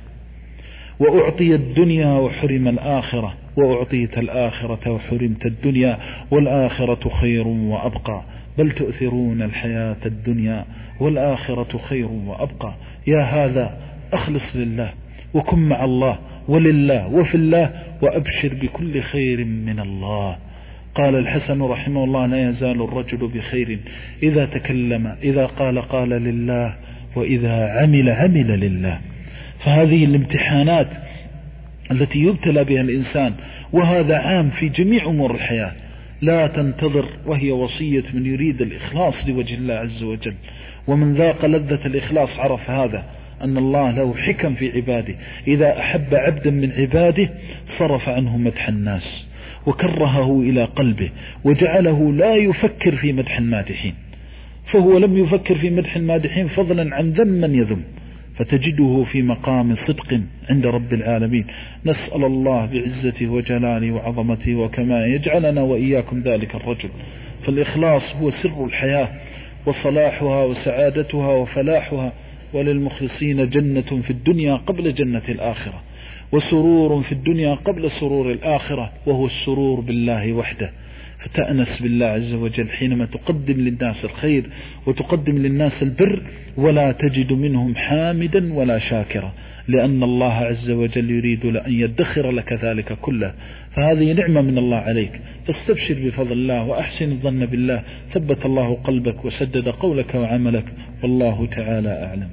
وأعطي الدنيا وحرم الآخرة، وأعطيت الآخرة وحرمت الدنيا، والآخرة خير وأبقى، بل تؤثرون الحياة الدنيا والآخرة خير وأبقى. يا هذا أخلص لله وكن مع الله ولله وفي الله، وأبشر بكل خير من الله. قال الحسن رحمه الله: لا يزال الرجل بخير إذا تكلم، إذا قال لله، وإذا عمل لله. فهذه الامتحانات التي يبتلى بها الإنسان، وهذا عام في جميع أمور الحياة، لا تنتظر، وهي وصية من يريد الإخلاص لوجه الله عز وجل. ومن ذاق لذة الإخلاص عرف هذا، أن الله له حكم في عباده، إذا أحب عبدا من عباده صرف عنه مدح الناس وكرهه إلى قلبه وجعله لا يفكر في مدح المادحين، فهو لم يفكر في مدح المادحين فضلا عن ذم من يذم، فتجده في مقام صدق عند رب العالمين. نسأل الله بعزته وجلاله وعظمته وكما يجعلنا وإياكم ذلك الرجل. فالإخلاص هو سر الحياة وصلاحها وسعادتها وفلاحها، وللمخلصين جنة في الدنيا قبل جنة الآخرة. وسرور في الدنيا قبل سرور الآخرة، وهو السرور بالله وحده. فتأنس بالله عز وجل حينما تقدم للناس الخير وتقدم للناس البر، ولا تجد منهم حامدا ولا شاكرا، لأن الله عز وجل يريد أن يدخر لك ذلك كله. فهذه نعمة من الله عليك، فاستبشر بفضل الله وأحسن الظن بالله، ثبت الله قلبك وسدد قولك وعملك، والله تعالى أعلم.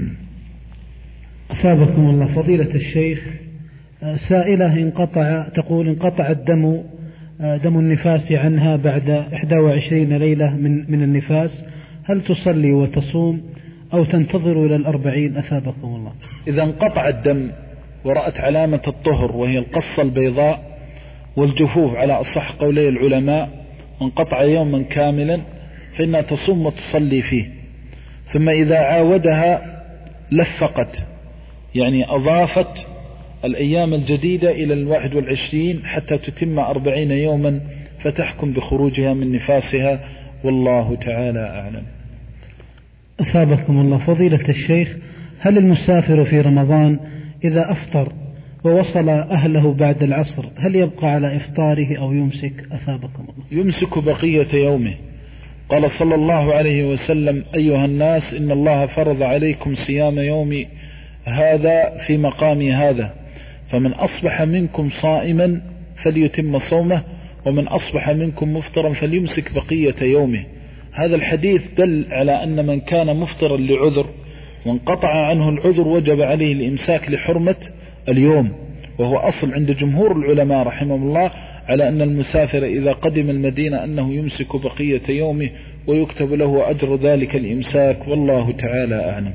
أثابكم الله فضيلة الشيخ. سائلة تقول انقطع دم النفاس عنها بعد 21 ليلة من النفاس، هل تصلي وتصوم أو تنتظر إلى 40؟ أثابكم الله. إذا انقطع الدم ورأت علامة الطهر وهي القصة البيضاء والجفوف على أصح قولي العلماء، وانقطع يوما كاملا، فإنها تصوم وتصلي فيه. ثم إذا عاودها لفقت، يعني أضافت الأيام الجديدة إلى 21 حتى تتم 40 يوما، فتحكم بخروجها من نفاسها، والله تعالى أعلم. أثابكم الله فضيلة الشيخ. هل المسافر في رمضان إذا أفطر ووصل أهله بعد العصر هل يبقى على إفطاره أو يمسك؟ أثابكم الله. يمسك بقية يومه. قال صلى الله عليه وسلم: أيها الناس، إن الله فرض عليكم صيام يوم هذا في مقام هذا، فمن أصبح منكم صائما فليتم صومه، ومن أصبح منكم مفطرا فليمسك بقية يومه. هذا الحديث دل على أن من كان مفطرا لعذر وانقطع عنه العذر وجب عليه الإمساك لحرمة اليوم، وهو أصل عند جمهور العلماء رحمهم الله على أن المسافر إذا قدم المدينة أنه يمسك بقية يومه ويكتب له أجر ذلك الإمساك، والله تعالى أعلم.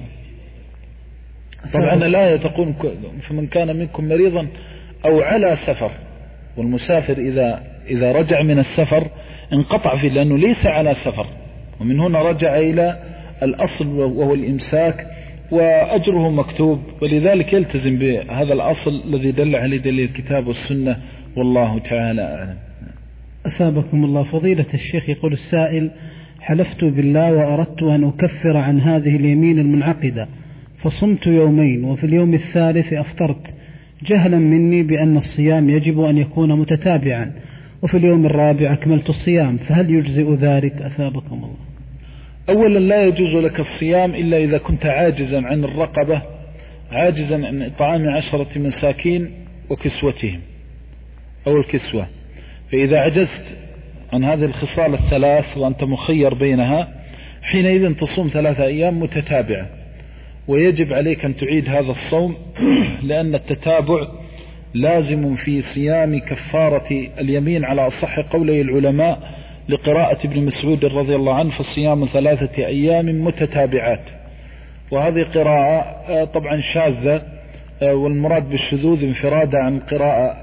طبعا الآية تقول: فمن كان منكم مريضا أو على سفر، والمسافر إذا رجع من السفر انقطع فيه لأنه ليس على سفر، ومن هنا رجع إلى الأصل وهو الإمساك، وأجره مكتوب، ولذلك يلتزم بهذا الأصل الذي دل عليه دليل الكتاب والسنة، والله تعالى أعلم. أثابكم الله فضيلة الشيخ. يقول السائل: حلفت بالله وأردت أن أكفر عن هذه اليمين المنعقدة، فصمت يومين وفي اليوم الثالث أفطرت جهلا مني بأن الصيام يجب أن يكون متتابعا، وفي اليوم الرابع أكملت الصيام، فهل يجزئ ذلك؟ أثابكم الله. أولا لا يجوز لك الصيام إلا إذا كنت عاجزا عن الرقبة، عاجزا عن إطعام 10 مساكين وكسوتهم أو الكسوة. فإذا عجزت عن هذه الخصال الثلاث وأنت مخير بينها، حينئذ تصوم 3 أيام متتابعة، ويجب عليك أن تعيد هذا الصوم، لأن التتابع لازم في صيام كفارة اليمين على أصح قولي العلماء، لقراءة ابن مسعود رضي الله عنه: فالصيام 3 أيام متتابعات. وهذه قراءة طبعا شاذة، والمراد بالشذوذ انفرادها عن القراءة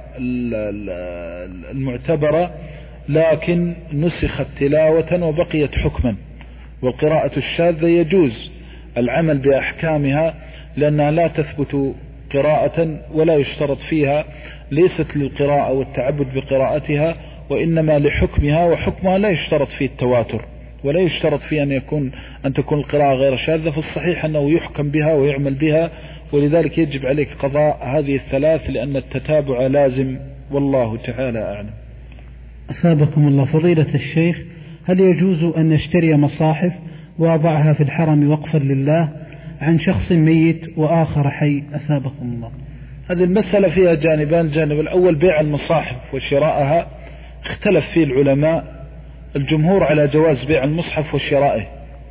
المعتبرة، لكن نسخت تلاوة وبقيت حكما. والقراءة الشاذة يجوز العمل بأحكامها، لأنها لا تثبت قراءة ولا يشترط فيها، ليست للقراءة والتعبد بقراءتها، وإنما لحكمها، وحكمها لا يشترط فيه التواتر، ولا يشترط فيه أن تكون القراءة غير شاذة. فالصحيح أنه يحكم بها ويعمل بها، ولذلك يجب عليك قضاء هذه 3 لأن التتابع لازم، والله تعالى أعلم. أثابكم الله فضيلة الشيخ. هل يجوز أن نشتري مصاحف وأضعها في الحرم وقفا لله عن شخص ميت وآخر حي؟ أثابكم الله. هذه المسألة فيها جانبان. الجانب الأول بيع المصاحف وشرائها، اختلف فيه العلماء، الجمهور على جواز بيع المصحف وشرائه،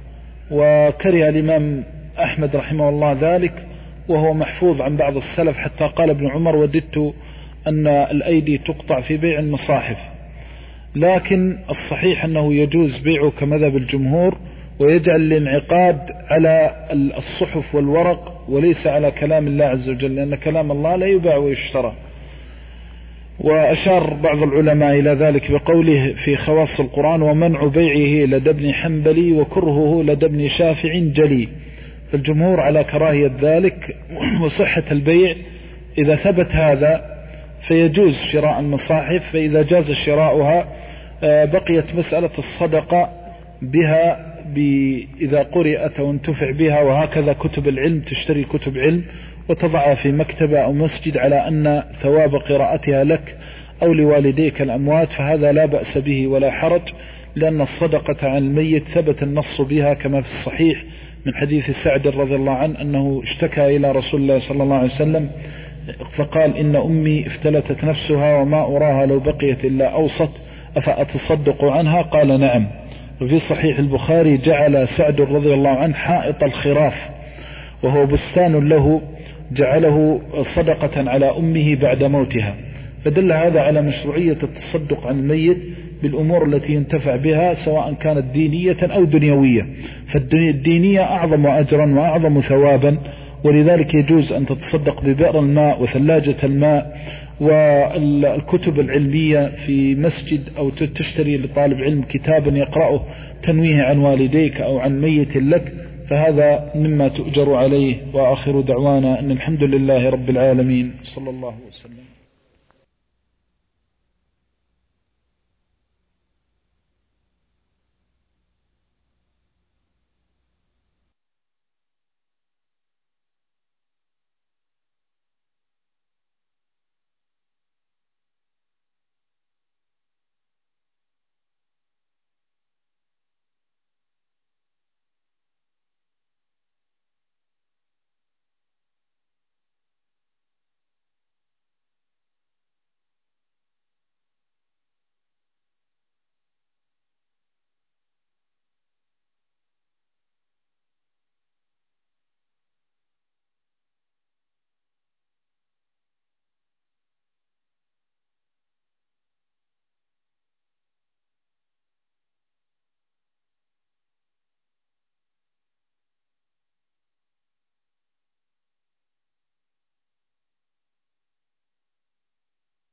وكره الإمام أحمد رحمه الله ذلك، وهو محفوظ عن بعض السلف، حتى قال ابن عمر: وددت أن الأيدي تقطع في بيع المصاحف. لكن الصحيح أنه يجوز بيعه كمذهب الجمهور، ويجعل الانعقاد على الصحف والورق وليس على كلام الله عز وجل، لأن كلام الله لا يباع ويشترى. وأشار بعض العلماء إلى ذلك بقوله في خواص القرآن: ومنع بيعه لدى ابن حنبلي وكرهه لدى ابن شافع جلي. فالجمهور على كراهية ذلك وصحة البيع. إذا ثبت هذا فيجوز شراء المصاحف، فإذا جاز شراؤها بقيت مسألة الصدقة بها إذا قرأت وانتفع بها، وهكذا كتب العلم، تشتري كتب علم وتضعها في مكتبة أو مسجد على أن ثواب قراءتها لك أو لوالديك الأموات، فهذا لا بأس به ولا حرج، لأن الصدقة عن الميت ثبت النص بها كما في الصحيح من حديث سعد رضي الله عنه أنه اشتكى إلى رسول الله صلى الله عليه وسلم فقال إن أمي افتلتت نفسها وما أراها لو بقيت إلا أوسط أفأتصدق عنها؟ قال نعم. وفي صحيح البخاري جعل سعد رضي الله عنه حائط الخراف وهو بستان له جعله صدقة على أمه بعد موتها، فدل هذا على مشروعية التصدق عن الميت بالأمور التي ينتفع بها سواء كانت دينية أو دنيوية، فالدينية أعظم أجرا وأعظم ثوابا، ولذلك يجوز أن تتصدق ببئر الماء وثلاجة الماء والكتب العلمية في مسجد، أو تشتري لطالب علم كتابا يقرأه تنويه عن والديك أو عن ميت لك، فهذا مما تؤجر عليه. وآخر دعوانا أن الحمد لله رب العالمين، صلى الله وسلم.